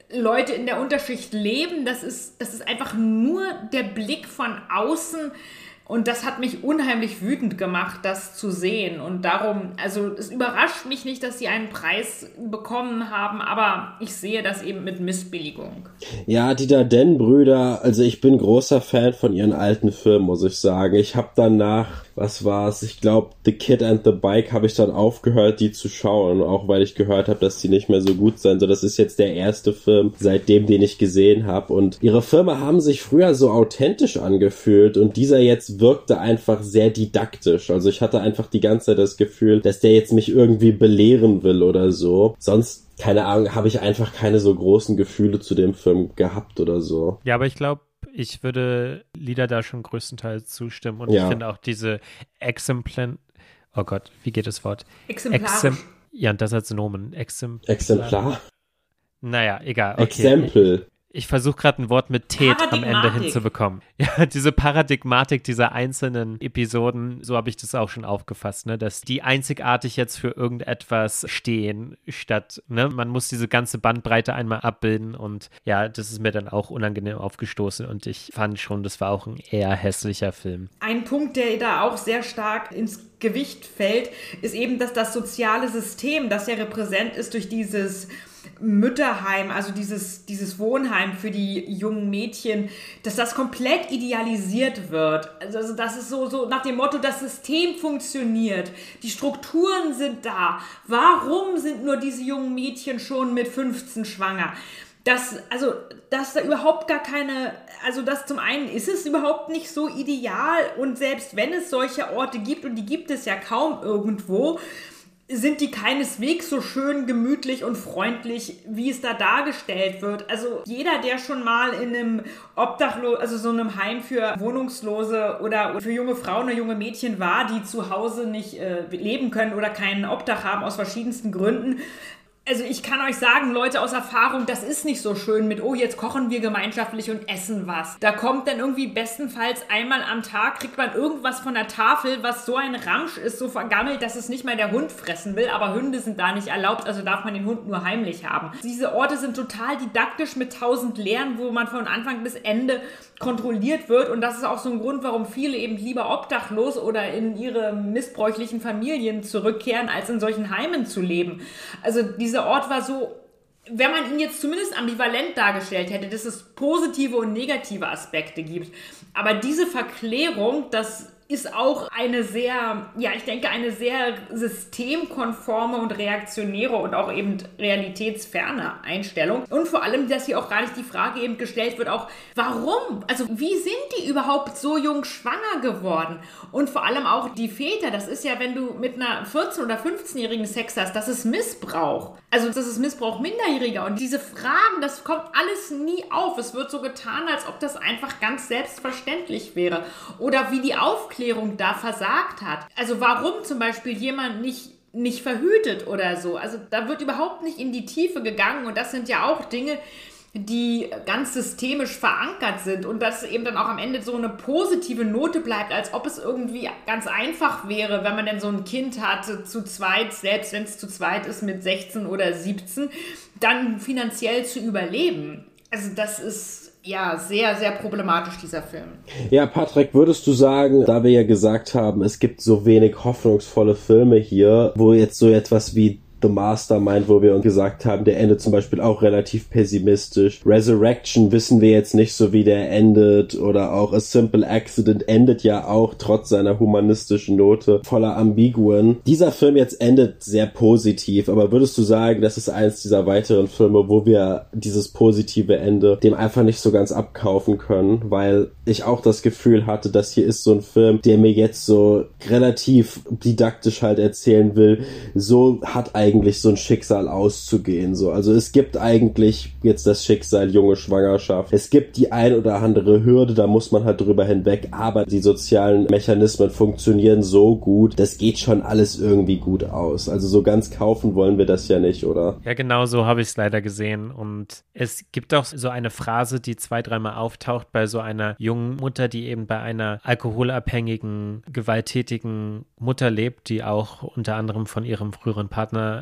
Leute in der Unterschicht leben. Das ist einfach nur der Blick von außen. Und das hat mich unheimlich wütend gemacht, das zu sehen. Und darum, also es überrascht mich nicht, dass sie einen Preis bekommen haben, aber ich sehe das eben mit Missbilligung. Ja, die Dardenne-Brüder, also ich bin großer Fan von ihren alten Filmen, muss ich sagen. Ich habe danach, was war's? Ich glaube, The Kid and the Bike habe ich dann aufgehört, die zu schauen, auch weil ich gehört habe, dass die nicht mehr so gut sein. So, das ist jetzt der erste Film, seitdem den ich gesehen habe. Und ihre Filme haben sich früher so authentisch angefühlt und dieser jetzt wirkte einfach sehr didaktisch. Also ich hatte einfach die ganze Zeit das Gefühl, dass der jetzt mich irgendwie belehren will oder so. Sonst, keine Ahnung, habe ich einfach keine so großen Gefühle zu dem Film gehabt oder so. Ja, aber ich glaube, ich würde Lieder da schon größtenteils zustimmen und ich finde auch diese oh Gott, wie geht das Wort? Exemplarisch. Ja, das als Nomen. Exemplar? Naja, egal. Okay. Exempel. Ich versuche gerade ein Wort mit Tät am Ende hinzubekommen. Ja, diese Paradigmatik dieser einzelnen Episoden, so habe ich das auch schon aufgefasst, ne, dass die einzigartig jetzt für irgendetwas stehen, statt, ne, man muss diese ganze Bandbreite einmal abbilden und ja, das ist mir dann auch unangenehm aufgestoßen und ich fand schon, das war auch ein eher hässlicher Film. Ein Punkt, der da auch sehr stark ins Gewicht fällt, ist eben, dass das soziale System, das ja repräsent ist durch dieses Mütterheim, also dieses Wohnheim für die jungen Mädchen, dass das komplett idealisiert wird. Also das ist so nach dem Motto, das System funktioniert, die Strukturen sind da. Warum sind nur diese jungen Mädchen schon mit 15 schwanger? Dass da überhaupt gar keine, also das zum einen ist es überhaupt nicht so ideal und selbst wenn es solche Orte gibt, und die gibt es ja kaum irgendwo, sind die keineswegs so schön, gemütlich und freundlich, wie es da dargestellt wird. Also jeder, der schon mal in einem also so einem Heim für Wohnungslose oder für junge Frauen oder junge Mädchen war, die zu Hause nicht leben können oder keinen Obdach haben aus verschiedensten Gründen. Also ich kann euch sagen, Leute aus Erfahrung, das ist nicht so schön mit, oh, jetzt kochen wir gemeinschaftlich und essen was. Da kommt dann irgendwie bestenfalls einmal am Tag, kriegt man irgendwas von der Tafel, was so ein Ramsch ist, so vergammelt, dass es nicht mal der Hund fressen will. Aber Hunde sind da nicht erlaubt, also darf man den Hund nur heimlich haben. Diese Orte sind total didaktisch mit 1000 Lehren, wo man von Anfang bis Ende kontrolliert wird. Und das ist auch so ein Grund, warum viele eben lieber obdachlos oder in ihre missbräuchlichen Familien zurückkehren, als in solchen Heimen zu leben. Also dieser Ort war so, wenn man ihn jetzt zumindest ambivalent dargestellt hätte, dass es positive und negative Aspekte gibt. Aber diese Verklärung, das ist auch eine sehr, ja, ich denke, eine sehr systemkonforme und reaktionäre und auch eben realitätsferne Einstellung. Und vor allem, dass hier auch gar nicht die Frage eben gestellt wird, auch warum? Also wie sind die überhaupt so jung schwanger geworden? Und vor allem auch die Väter, das ist ja, wenn du mit einer 14- oder 15-jährigen Sex hast, das ist Missbrauch. Also das ist Missbrauch Minderjähriger. Und diese Fragen, das kommt alles nie auf. Es wird so getan, als ob das einfach ganz selbstverständlich wäre. Oder wie die Aufklärung da versagt hat. Also warum zum Beispiel jemand nicht verhütet oder so. Also da wird überhaupt nicht in die Tiefe gegangen und das sind ja auch Dinge, die ganz systemisch verankert sind und dass eben dann auch am Ende so eine positive Note bleibt, als ob es irgendwie ganz einfach wäre, wenn man denn so ein Kind hat, zu zweit, selbst wenn es zu zweit ist mit 16 oder 17, dann finanziell zu überleben. Also das ist ja sehr, sehr problematisch, dieser Film. Ja, Patrick, würdest du sagen, da wir ja gesagt haben, es gibt so wenig hoffnungsvolle Filme hier, wo jetzt so etwas wie The Mastermind, wo wir uns gesagt haben, der endet zum Beispiel auch relativ pessimistisch. Resurrection wissen wir jetzt nicht so, wie der endet, oder auch A Simple Accident endet ja auch trotz seiner humanistischen Note voller Ambiguen. Dieser Film jetzt endet sehr positiv, aber würdest du sagen, das ist eins dieser weiteren Filme, wo wir dieses positive Ende dem einfach nicht so ganz abkaufen können, weil ich auch das Gefühl hatte, dass hier ist so ein Film, der mir jetzt so relativ didaktisch halt erzählen will, so hat eigentlich so ein Schicksal auszugehen, so. Also es gibt eigentlich jetzt das Schicksal junge Schwangerschaft. Es gibt die ein oder andere Hürde, da muss man halt drüber hinweg, aber die sozialen Mechanismen funktionieren so gut, das geht schon alles irgendwie gut aus. Also so ganz kaufen wollen wir das ja nicht, oder? Ja, genau so habe ich es leider gesehen und es gibt auch so eine Phrase, die 2-3 Mal auftaucht bei so einer jungen Mutter, die eben bei einer alkoholabhängigen, gewalttätigen Mutter lebt, die auch unter anderem von ihrem früheren Partner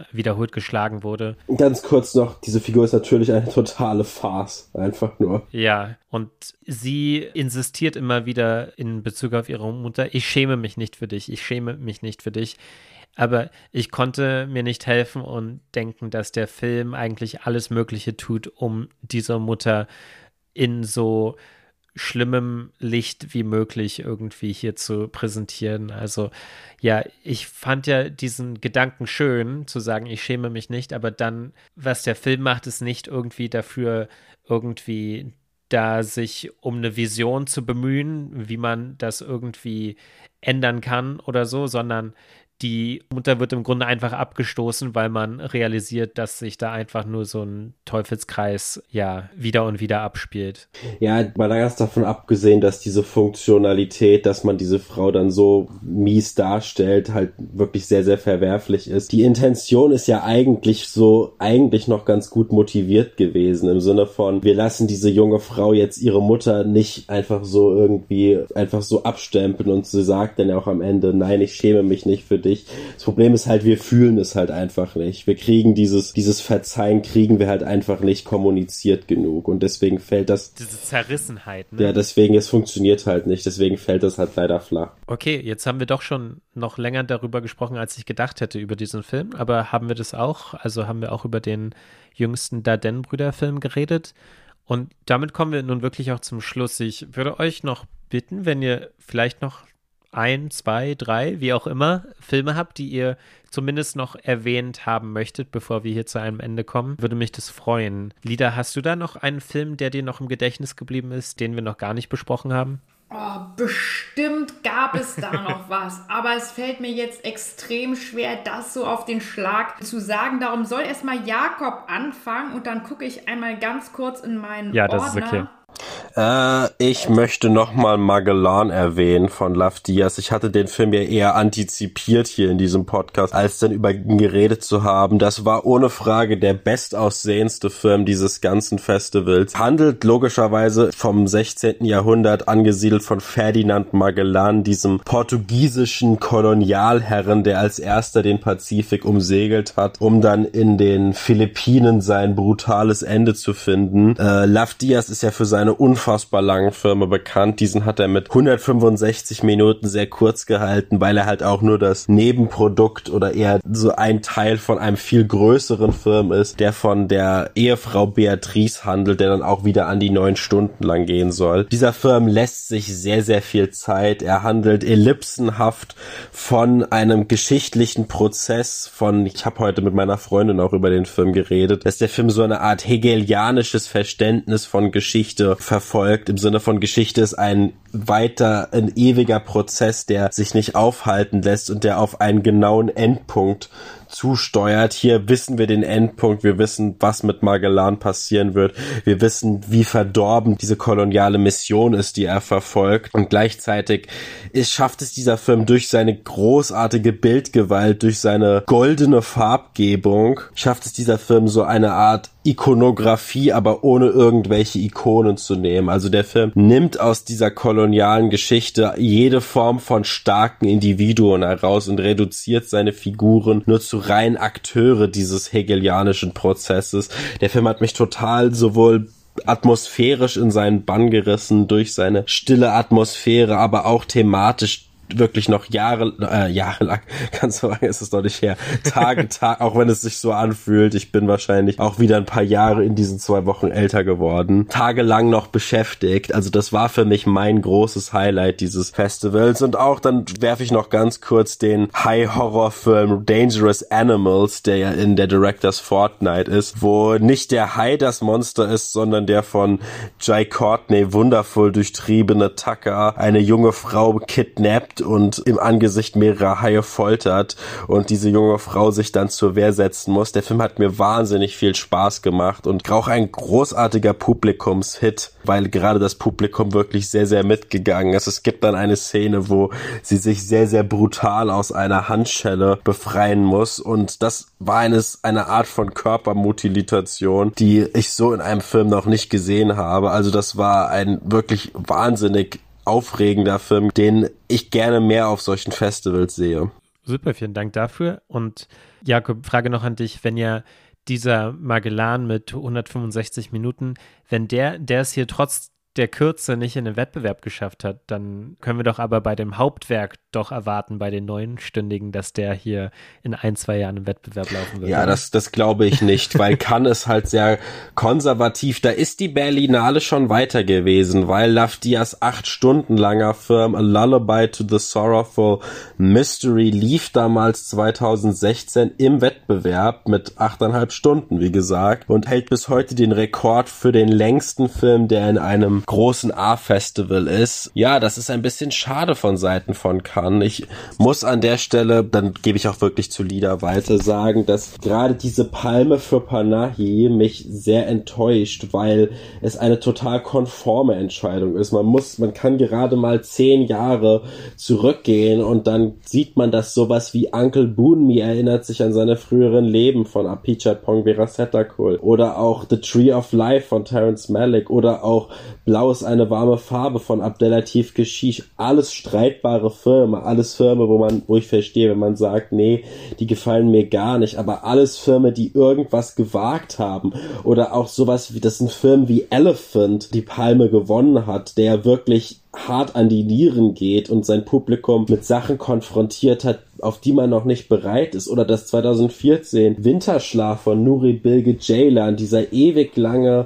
Mutter wiederholt geschlagen wurde. Ganz kurz noch, diese Figur ist natürlich eine totale Farce, einfach nur. Ja, und sie insistiert immer wieder in Bezug auf ihre Mutter, ich schäme mich nicht für dich, ich schäme mich nicht für dich. Aber ich konnte mir nicht helfen und denken, dass der Film eigentlich alles Mögliche tut, um diese Mutter in so schlimmem Licht wie möglich irgendwie hier zu präsentieren. Also ja, ich fand ja diesen Gedanken schön, zu sagen, ich schäme mich nicht, aber dann, was der Film macht, ist nicht irgendwie dafür irgendwie da sich um eine Vision zu bemühen, wie man das irgendwie ändern kann oder so, sondern die Mutter wird im Grunde einfach abgestoßen, weil man realisiert, dass sich da einfach nur so ein Teufelskreis ja wieder und wieder abspielt. Ja, mal ganz davon abgesehen, dass diese Funktionalität, dass man diese Frau dann so mies darstellt, halt wirklich sehr, sehr verwerflich ist. Die Intention ist ja eigentlich noch ganz gut motiviert gewesen, im Sinne von, wir lassen diese junge Frau jetzt ihre Mutter nicht einfach so abstempeln, und sie sagt dann ja auch am Ende, nein, ich schäme mich nicht für dich. Das Problem ist halt, wir fühlen es halt einfach nicht. Wir kriegen dieses Verzeihen kriegen wir halt einfach nicht kommuniziert genug, und deswegen fällt das... Diese Zerrissenheit, ne? Ja, deswegen, es funktioniert halt nicht, deswegen fällt das halt leider flach. Okay, jetzt haben wir doch schon noch länger darüber gesprochen, als ich gedacht hätte über diesen Film, aber haben wir das auch? Also haben wir auch über den jüngsten Dardenne-Brüder-Film geredet? Und damit kommen wir nun wirklich auch zum Schluss. Ich würde euch noch bitten, wenn ihr vielleicht noch 1, 2, 3, wie auch immer, Filme habt, die ihr zumindest noch erwähnt haben möchtet, bevor wir hier zu einem Ende kommen, würde mich das freuen. Lida, hast du da noch einen Film, der dir noch im Gedächtnis geblieben ist, den wir noch gar nicht besprochen haben? Oh, bestimmt gab es da noch was, aber es fällt mir jetzt extrem schwer, das so auf den Schlag zu sagen. Darum soll erstmal Jakob anfangen und dann gucke ich einmal ganz kurz in meinen Ordner. Ja, das ist okay. Ich möchte nochmal Magellan erwähnen von Love Diaz. Ich hatte den Film ja eher antizipiert hier in diesem Podcast, als dann über ihn geredet zu haben. Das war ohne Frage der bestaussehendste Film dieses ganzen Festivals. Handelt logischerweise vom 16. Jahrhundert, angesiedelt von Ferdinand Magellan, diesem portugiesischen Kolonialherren, der als erster den Pazifik umsegelt hat, um dann in den Philippinen sein brutales Ende zu finden. Love Diaz ist ja für seine unfassbar langen Filme bekannt. Diesen hat er mit 165 Minuten sehr kurz gehalten, weil er halt auch nur das Nebenprodukt oder eher so ein Teil von einem viel größeren Film ist, der von der Ehefrau Beatrice handelt, der dann auch wieder an die 9 Stunden lang gehen soll. Dieser Film lässt sich sehr, sehr viel Zeit. Er handelt ellipsenhaft von einem geschichtlichen Prozess ich habe heute mit meiner Freundin auch über den Film geredet, dass der Film so eine Art hegelianisches Verständnis von Geschichte verfolgt, im Sinne von Geschichte ist ein ewiger Prozess, der sich nicht aufhalten lässt und der auf einen genauen Endpunkt zusteuert. Hier wissen wir den Endpunkt, wir wissen, was mit Magellan passieren wird, wir wissen, wie verdorben diese koloniale Mission ist, die er verfolgt, und gleichzeitig schafft es dieser Film durch seine großartige Bildgewalt, durch seine goldene Farbgebung, schafft es dieser Film so eine Art Ikonografie, aber ohne irgendwelche Ikonen zu nehmen. Also der Film nimmt aus dieser kolonialen Geschichte jede Form von starken Individuen heraus und reduziert seine Figuren nur zu reinen Akteure dieses hegelianischen Prozesses. Der Film hat mich total sowohl atmosphärisch in seinen Bann gerissen, durch seine stille Atmosphäre, aber auch thematisch wirklich noch jahrelang, ganz so lange ist es noch nicht her, Tage, auch wenn es sich so anfühlt, ich bin wahrscheinlich auch wieder ein paar Jahre in diesen 2 Wochen älter geworden, tagelang noch beschäftigt. Also das war für mich mein großes Highlight dieses Festivals. Und auch dann werfe ich noch ganz kurz den High-Horror-Film Dangerous Animals, der ja in der Director's Fortnight ist, wo nicht der Hai das Monster ist, sondern der von Jai Courtney wundervoll durchtriebene Tucker eine junge Frau kidnappt und im Angesicht mehrerer Haie foltert und diese junge Frau sich dann zur Wehr setzen muss. Der Film hat mir wahnsinnig viel Spaß gemacht und auch ein großartiger Publikumshit, weil gerade das Publikum wirklich sehr, sehr mitgegangen ist. Es gibt dann eine Szene, wo sie sich sehr, sehr brutal aus einer Handschelle befreien muss, und das war eine Art von Körpermutilation, die ich so in einem Film noch nicht gesehen habe. Also das war ein wirklich wahnsinnig aufregender Film, den ich gerne mehr auf solchen Festivals sehe. Super, vielen Dank dafür. Und Jakob, Frage noch an dich, wenn ja dieser Magellan mit 165 Minuten, wenn der es hier trotz der Kürze nicht in den Wettbewerb geschafft hat, dann können wir doch aber bei dem Hauptwerk doch erwarten, bei den 9-stündigen, dass der hier in 1-2 Jahren im Wettbewerb laufen wird. Ja, das glaube ich nicht, weil Cannes ist halt sehr konservativ. Da ist die Berlinale schon weiter gewesen, weil Lavdias 8 Stunden langer Film A Lullaby to the Sorrowful Mystery lief damals 2016 im Wettbewerb mit 8,5 Stunden, wie gesagt, und hält bis heute den Rekord für den längsten Film, der in einem großen A-Festival ist. Ja, das ist ein bisschen schade von Seiten von Cannes. Ich muss an der Stelle, dann gebe ich auch wirklich zu Lida weiter, sagen, dass gerade diese Palme für Panahi mich sehr enttäuscht, weil es eine total konforme Entscheidung ist. Man kann gerade mal 10 Jahre zurückgehen und dann sieht man, dass sowas wie Uncle Boonmi erinnert sich an seine früheren Leben von Apichat Pongvira Settakul oder auch The Tree of Life von Terrence Malick oder auch Blau ist eine warme Farbe von Abdelatif Kechiche. Alles streitbare Filme, alles Filme, wo ich verstehe, wenn man sagt, nee, die gefallen mir gar nicht, aber alles Filme, die irgendwas gewagt haben oder auch sowas wie, das ist ein Film wie Elephant, die Palme gewonnen hat, der wirklich hart an die Nieren geht und sein Publikum mit Sachen konfrontiert hat, auf die man noch nicht bereit ist. Oder das 2014 Winterschlaf von Nuri Bilge Ceylan, dieses ewig lange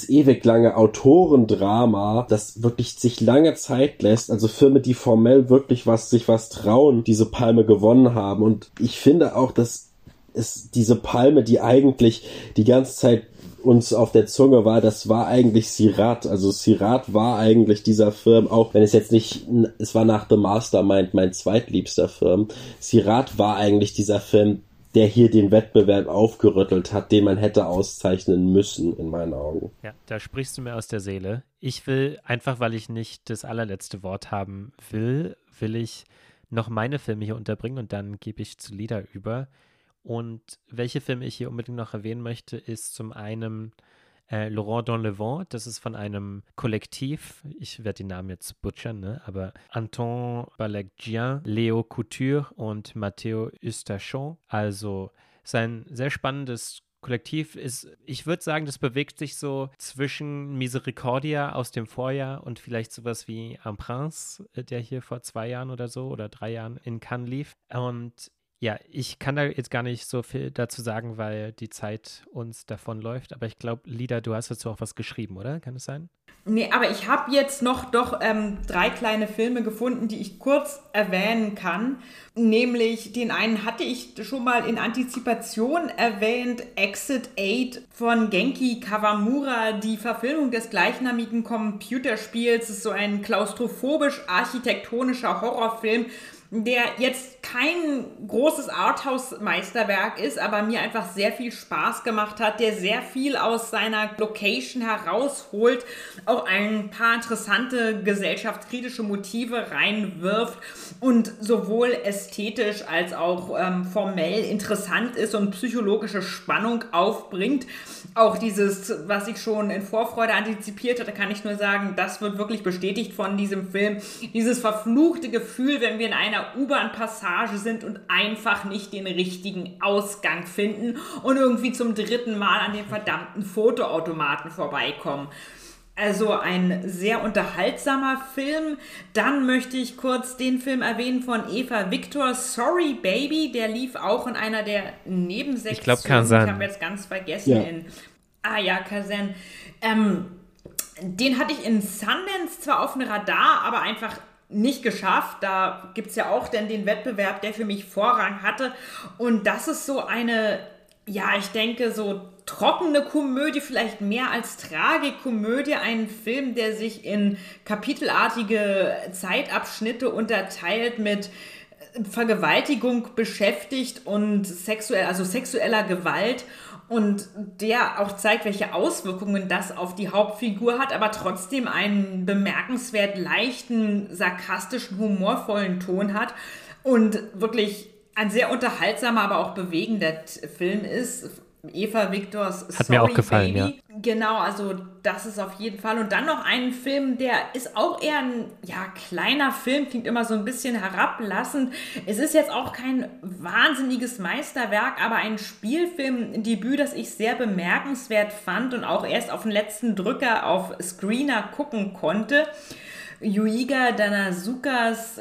Autorendrama, das wirklich sich lange Zeit lässt. Also Filme, die formell wirklich sich was trauen, diese Palme gewonnen haben. Und ich finde auch, dass es diese Palme, die eigentlich die ganze Zeit uns auf der Zunge war, das war eigentlich Sirat. Also Sirat war eigentlich dieser Film, auch wenn es jetzt nicht, es war nach The Mastermind mein zweitliebster Film. Sirat war eigentlich dieser Film, der hier den Wettbewerb aufgerüttelt hat, den man hätte auszeichnen müssen, in meinen Augen. Ja, da sprichst du mir aus der Seele. Ich will, einfach weil ich nicht das allerletzte Wort haben will ich noch meine Filme hier unterbringen und dann gebe ich zu Lida über. Und welche Filme ich hier unbedingt noch erwähnen möchte, ist zum einen Laurent dans le Vent, das ist von einem Kollektiv, ich werde den Namen jetzt butchern, ne? Aber Anton Balegien, Léo Couture und Matteo Eustachon. Also sein sehr spannendes Kollektiv ist, ich würde sagen, das bewegt sich so zwischen Misericordia aus dem Vorjahr und vielleicht sowas wie Un Prince, der hier vor 2 Jahren oder so oder 3 Jahren in Cannes lief. Und ja, ich kann da jetzt gar nicht so viel dazu sagen, weil die Zeit uns davonläuft. Aber ich glaube, Lida, du hast dazu auch was geschrieben, oder? Kann es sein? Nee, aber ich habe jetzt noch 3 kleine Filme gefunden, die ich kurz erwähnen kann. Nämlich den einen hatte ich schon mal in Antizipation erwähnt, Exit 8 von Genki Kawamura, die Verfilmung des gleichnamigen Computerspiels. Das ist so ein klaustrophobisch-architektonischer Horrorfilm, der jetzt kein großes Arthouse-Meisterwerk ist, aber mir einfach sehr viel Spaß gemacht hat, der sehr viel aus seiner Location herausholt, auch ein paar interessante gesellschaftskritische Motive reinwirft und sowohl ästhetisch als auch formell interessant ist und psychologische Spannung aufbringt. Auch dieses, was ich schon in Vorfreude antizipiert hatte, kann ich nur sagen, das wird wirklich bestätigt von diesem Film. Dieses verfluchte Gefühl, wenn wir in einer U-Bahn-Passage sind und einfach nicht den richtigen Ausgang finden und irgendwie zum 3. Mal an dem verdammten Fotoautomaten vorbeikommen. Also ein sehr unterhaltsamer Film. Dann möchte ich kurz den Film erwähnen von Eva Victor, Sorry Baby. Der lief auch in einer der Nebensektionen. Ich glaube, Kazan. Ich habe jetzt ganz vergessen. Ja. Kazan. Den hatte ich in Sundance zwar auf dem Radar, aber einfach nicht geschafft. Da gibt es ja auch dann den Wettbewerb, der für mich Vorrang hatte. Und das ist so eine, ja, ich denke, so trockene Komödie, vielleicht mehr als Tragikomödie. Ein Film, der sich in kapitelartige Zeitabschnitte unterteilt, mit Vergewaltigung beschäftigt und sexueller Gewalt. Und der auch zeigt, welche Auswirkungen das auf die Hauptfigur hat, aber trotzdem einen bemerkenswert leichten, sarkastischen, humorvollen Ton hat und wirklich ein sehr unterhaltsamer, aber auch bewegender Film ist. Eva Victors Hat Sorry mir auch gefallen, Baby. Ja. Genau, also das ist auf jeden Fall. Und dann noch ein Film, der ist auch eher ein kleiner Film, klingt immer so ein bisschen herablassend. Es ist jetzt auch kein wahnsinniges Meisterwerk, aber ein Spielfilmdebüt, das ich sehr bemerkenswert fand und auch erst auf den letzten Drücker auf Screener gucken konnte. Yuiga Danazukas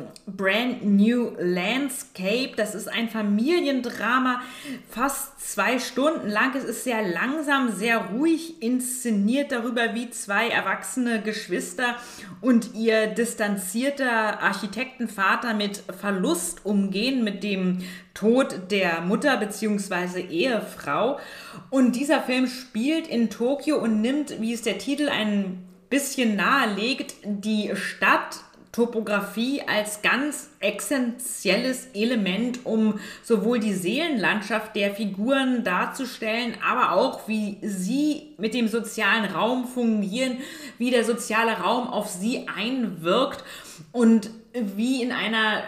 Brand New Landscape. Das ist ein Familiendrama, fast 2 Stunden lang. Es ist sehr langsam, sehr ruhig inszeniert darüber, wie 2 erwachsene Geschwister und ihr distanzierter Architektenvater mit Verlust umgehen, mit dem Tod der Mutter bzw. Ehefrau. Und dieser Film spielt in Tokio und nimmt, wie es der Titel ein bisschen nahelegt, die Stadttopographie als ganz essentielles Element, um sowohl die Seelenlandschaft der Figuren darzustellen, aber auch, wie sie mit dem sozialen Raum fungieren, wie der soziale Raum auf sie einwirkt und wie in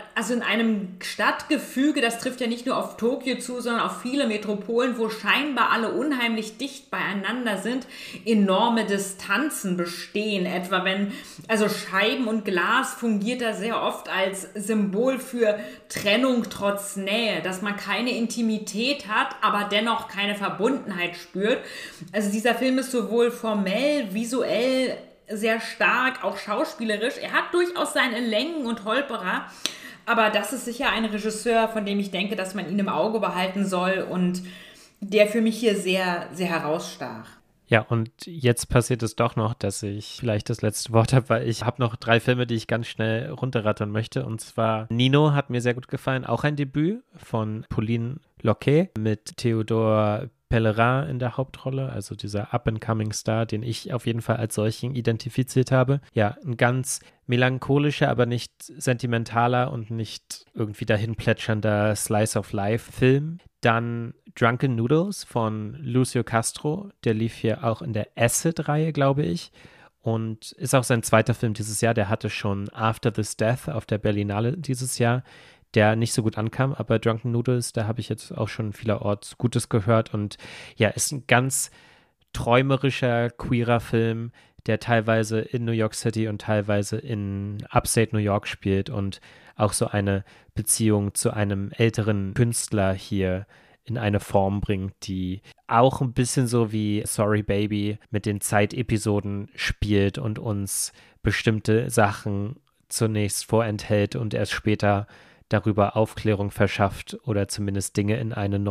einem Stadtgefüge, das trifft ja nicht nur auf Tokio zu, sondern auf viele Metropolen, wo scheinbar alle unheimlich dicht beieinander sind, enorme Distanzen bestehen. Etwa wenn, Scheiben und Glas fungiert da sehr oft als Symbol für Trennung trotz Nähe, dass man keine Intimität hat, aber dennoch keine Verbundenheit spürt. Also dieser Film ist sowohl formell, visuell, sehr stark, auch schauspielerisch. Er hat durchaus seine Längen und Holperer, aber das ist sicher ein Regisseur, von dem ich denke, dass man ihn im Auge behalten soll und der für mich hier sehr, sehr herausstach. Ja, und jetzt passiert es doch noch, dass ich vielleicht das letzte Wort habe, weil ich habe noch 3 Filme, die ich ganz schnell runterrattern möchte. Und zwar Nino hat mir sehr gut gefallen, auch ein Debüt von Pauline Locquet mit Theodore Pellerin in der Hauptrolle, also dieser Up-and-Coming-Star, den ich auf jeden Fall als solchen identifiziert habe. Ja, ein ganz melancholischer, aber nicht sentimentaler und nicht irgendwie dahin plätschernder Slice-of-Life-Film. Dann Drunken Noodles von Lucio Castro, der lief hier auch in der Acid-Reihe, glaube ich. Und ist auch sein zweiter Film dieses Jahr. Der hatte schon After This Death auf der Berlinale dieses Jahr, der nicht so gut ankam, aber Drunken Noodles, da habe ich jetzt auch schon vielerorts Gutes gehört und ja, ist ein ganz träumerischer, queerer Film, der teilweise in New York City und teilweise in Upstate New York spielt und auch so eine Beziehung zu einem älteren Künstler hier in eine Form bringt, die auch ein bisschen so wie Sorry Baby mit den Zeitepisoden spielt und uns bestimmte Sachen zunächst vorenthält und erst später darüber Aufklärung verschafft oder zumindest Dinge in einen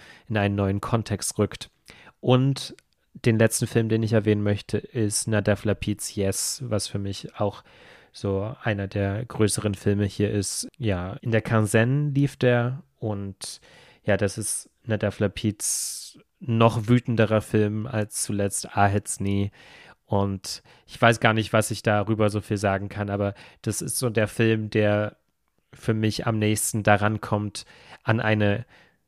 neuen Kontext rückt. Und den letzten Film, den ich erwähnen möchte, ist Nadav Lapid's Yes, was für mich auch so einer der größeren Filme hier ist. Ja, in der Kansen lief der und ja, das ist Nadav Lapid's noch wütenderer Film als zuletzt Ahets Nie. Und ich weiß gar nicht, was ich darüber so viel sagen kann, aber das ist so der Film, der für mich am nächsten daran kommt an eine,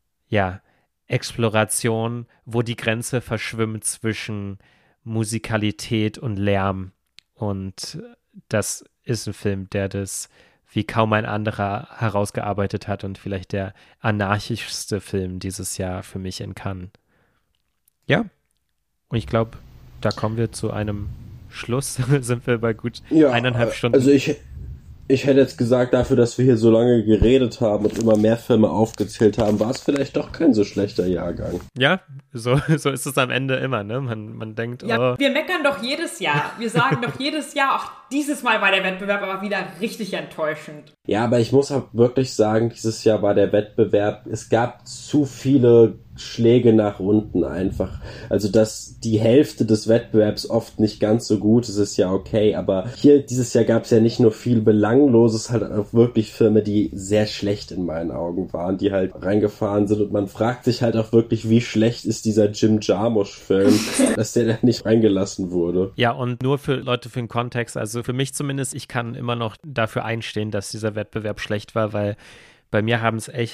Exploration, wo die Grenze verschwimmt zwischen Musikalität und Lärm. Und das ist ein Film, der das wie kaum ein anderer herausgearbeitet hat und vielleicht der anarchischste Film dieses Jahr für mich in Cannes. Ja, und ich glaube, da kommen wir zu einem Schluss. Sind wir bei gut 1,5 Stunden. Also ich hätte jetzt gesagt, dafür, dass wir hier so lange geredet haben und immer mehr Filme aufgezählt haben, war es vielleicht doch kein so schlechter Jahrgang. Ja, so ist es am Ende immer, ne? Man denkt, wir meckern doch jedes Jahr. Wir sagen doch jedes Jahr, ach, dieses Mal war der Wettbewerb aber wieder richtig enttäuschend. Ja, aber ich muss auch wirklich sagen, dieses Jahr war der Wettbewerb, es gab zu viele Schläge nach unten einfach. Also, dass die Hälfte des Wettbewerbs oft nicht ganz so gut ist, ist ja okay, aber hier dieses Jahr gab es ja nicht nur viel Belangloses, halt auch wirklich Filme, die sehr schlecht in meinen Augen waren, die halt reingefahren sind und man fragt sich halt auch wirklich, wie schlecht ist dieser Jim Jarmusch-Film, dass der da nicht reingelassen wurde. Ja, und nur für Leute für den Kontext, also für mich zumindest, ich kann immer noch dafür einstehen, dass dieser Wettbewerb schlecht war, weil bei mir haben es echt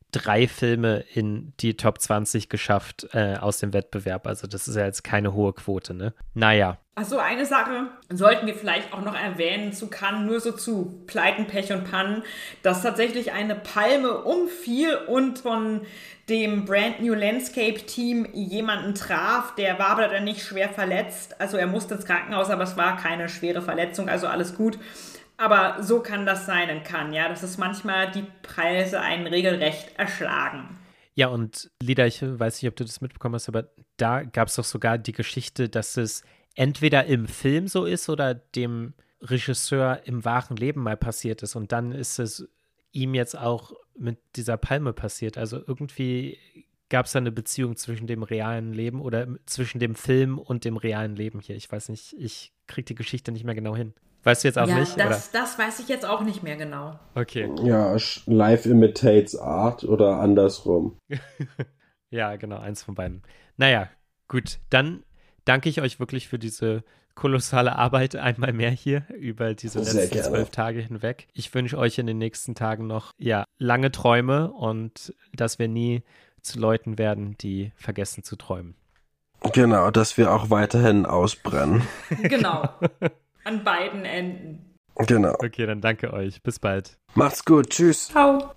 3 Filme in die Top 20 geschafft aus dem Wettbewerb. Also das ist ja jetzt keine hohe Quote, ne? Naja. Achso, eine Sache sollten wir vielleicht auch noch erwähnen zu Cannes, nur so zu Pleiten, Pech und Pannen, dass tatsächlich eine Palme umfiel und von dem Brand New Landscape Team jemanden traf, der war aber dann nicht schwer verletzt. Also er musste ins Krankenhaus, aber es war keine schwere Verletzung, also alles gut. Aber so kann das sein in Cannes, ja, dass es manchmal die Preise einen regelrecht erschlagen. Ja, und Lida, ich weiß nicht, ob du das mitbekommen hast, aber da gab es doch sogar die Geschichte, dass es entweder im Film so ist oder dem Regisseur im wahren Leben mal passiert ist. Und dann ist es ihm jetzt auch mit dieser Palme passiert. Also irgendwie gab es da eine Beziehung zwischen dem realen Leben oder zwischen dem Film und dem realen Leben hier. Ich weiß nicht, ich kriege die Geschichte nicht mehr genau hin. Weißt du jetzt auch nicht? Das weiß ich jetzt auch nicht mehr genau. Okay. Ja, Life imitates Art oder andersrum. Ja, genau, eins von beiden. Naja, gut, dann danke ich euch wirklich für diese kolossale Arbeit einmal mehr hier über diese letzten 12 Tage hinweg. Ich wünsche euch in den nächsten Tagen noch lange Träume und dass wir nie zu Leuten werden, die vergessen zu träumen. Genau, dass wir auch weiterhin ausbrennen. Genau. An beiden Enden. Genau. Okay, dann danke euch. Bis bald. Macht's gut. Tschüss. Ciao.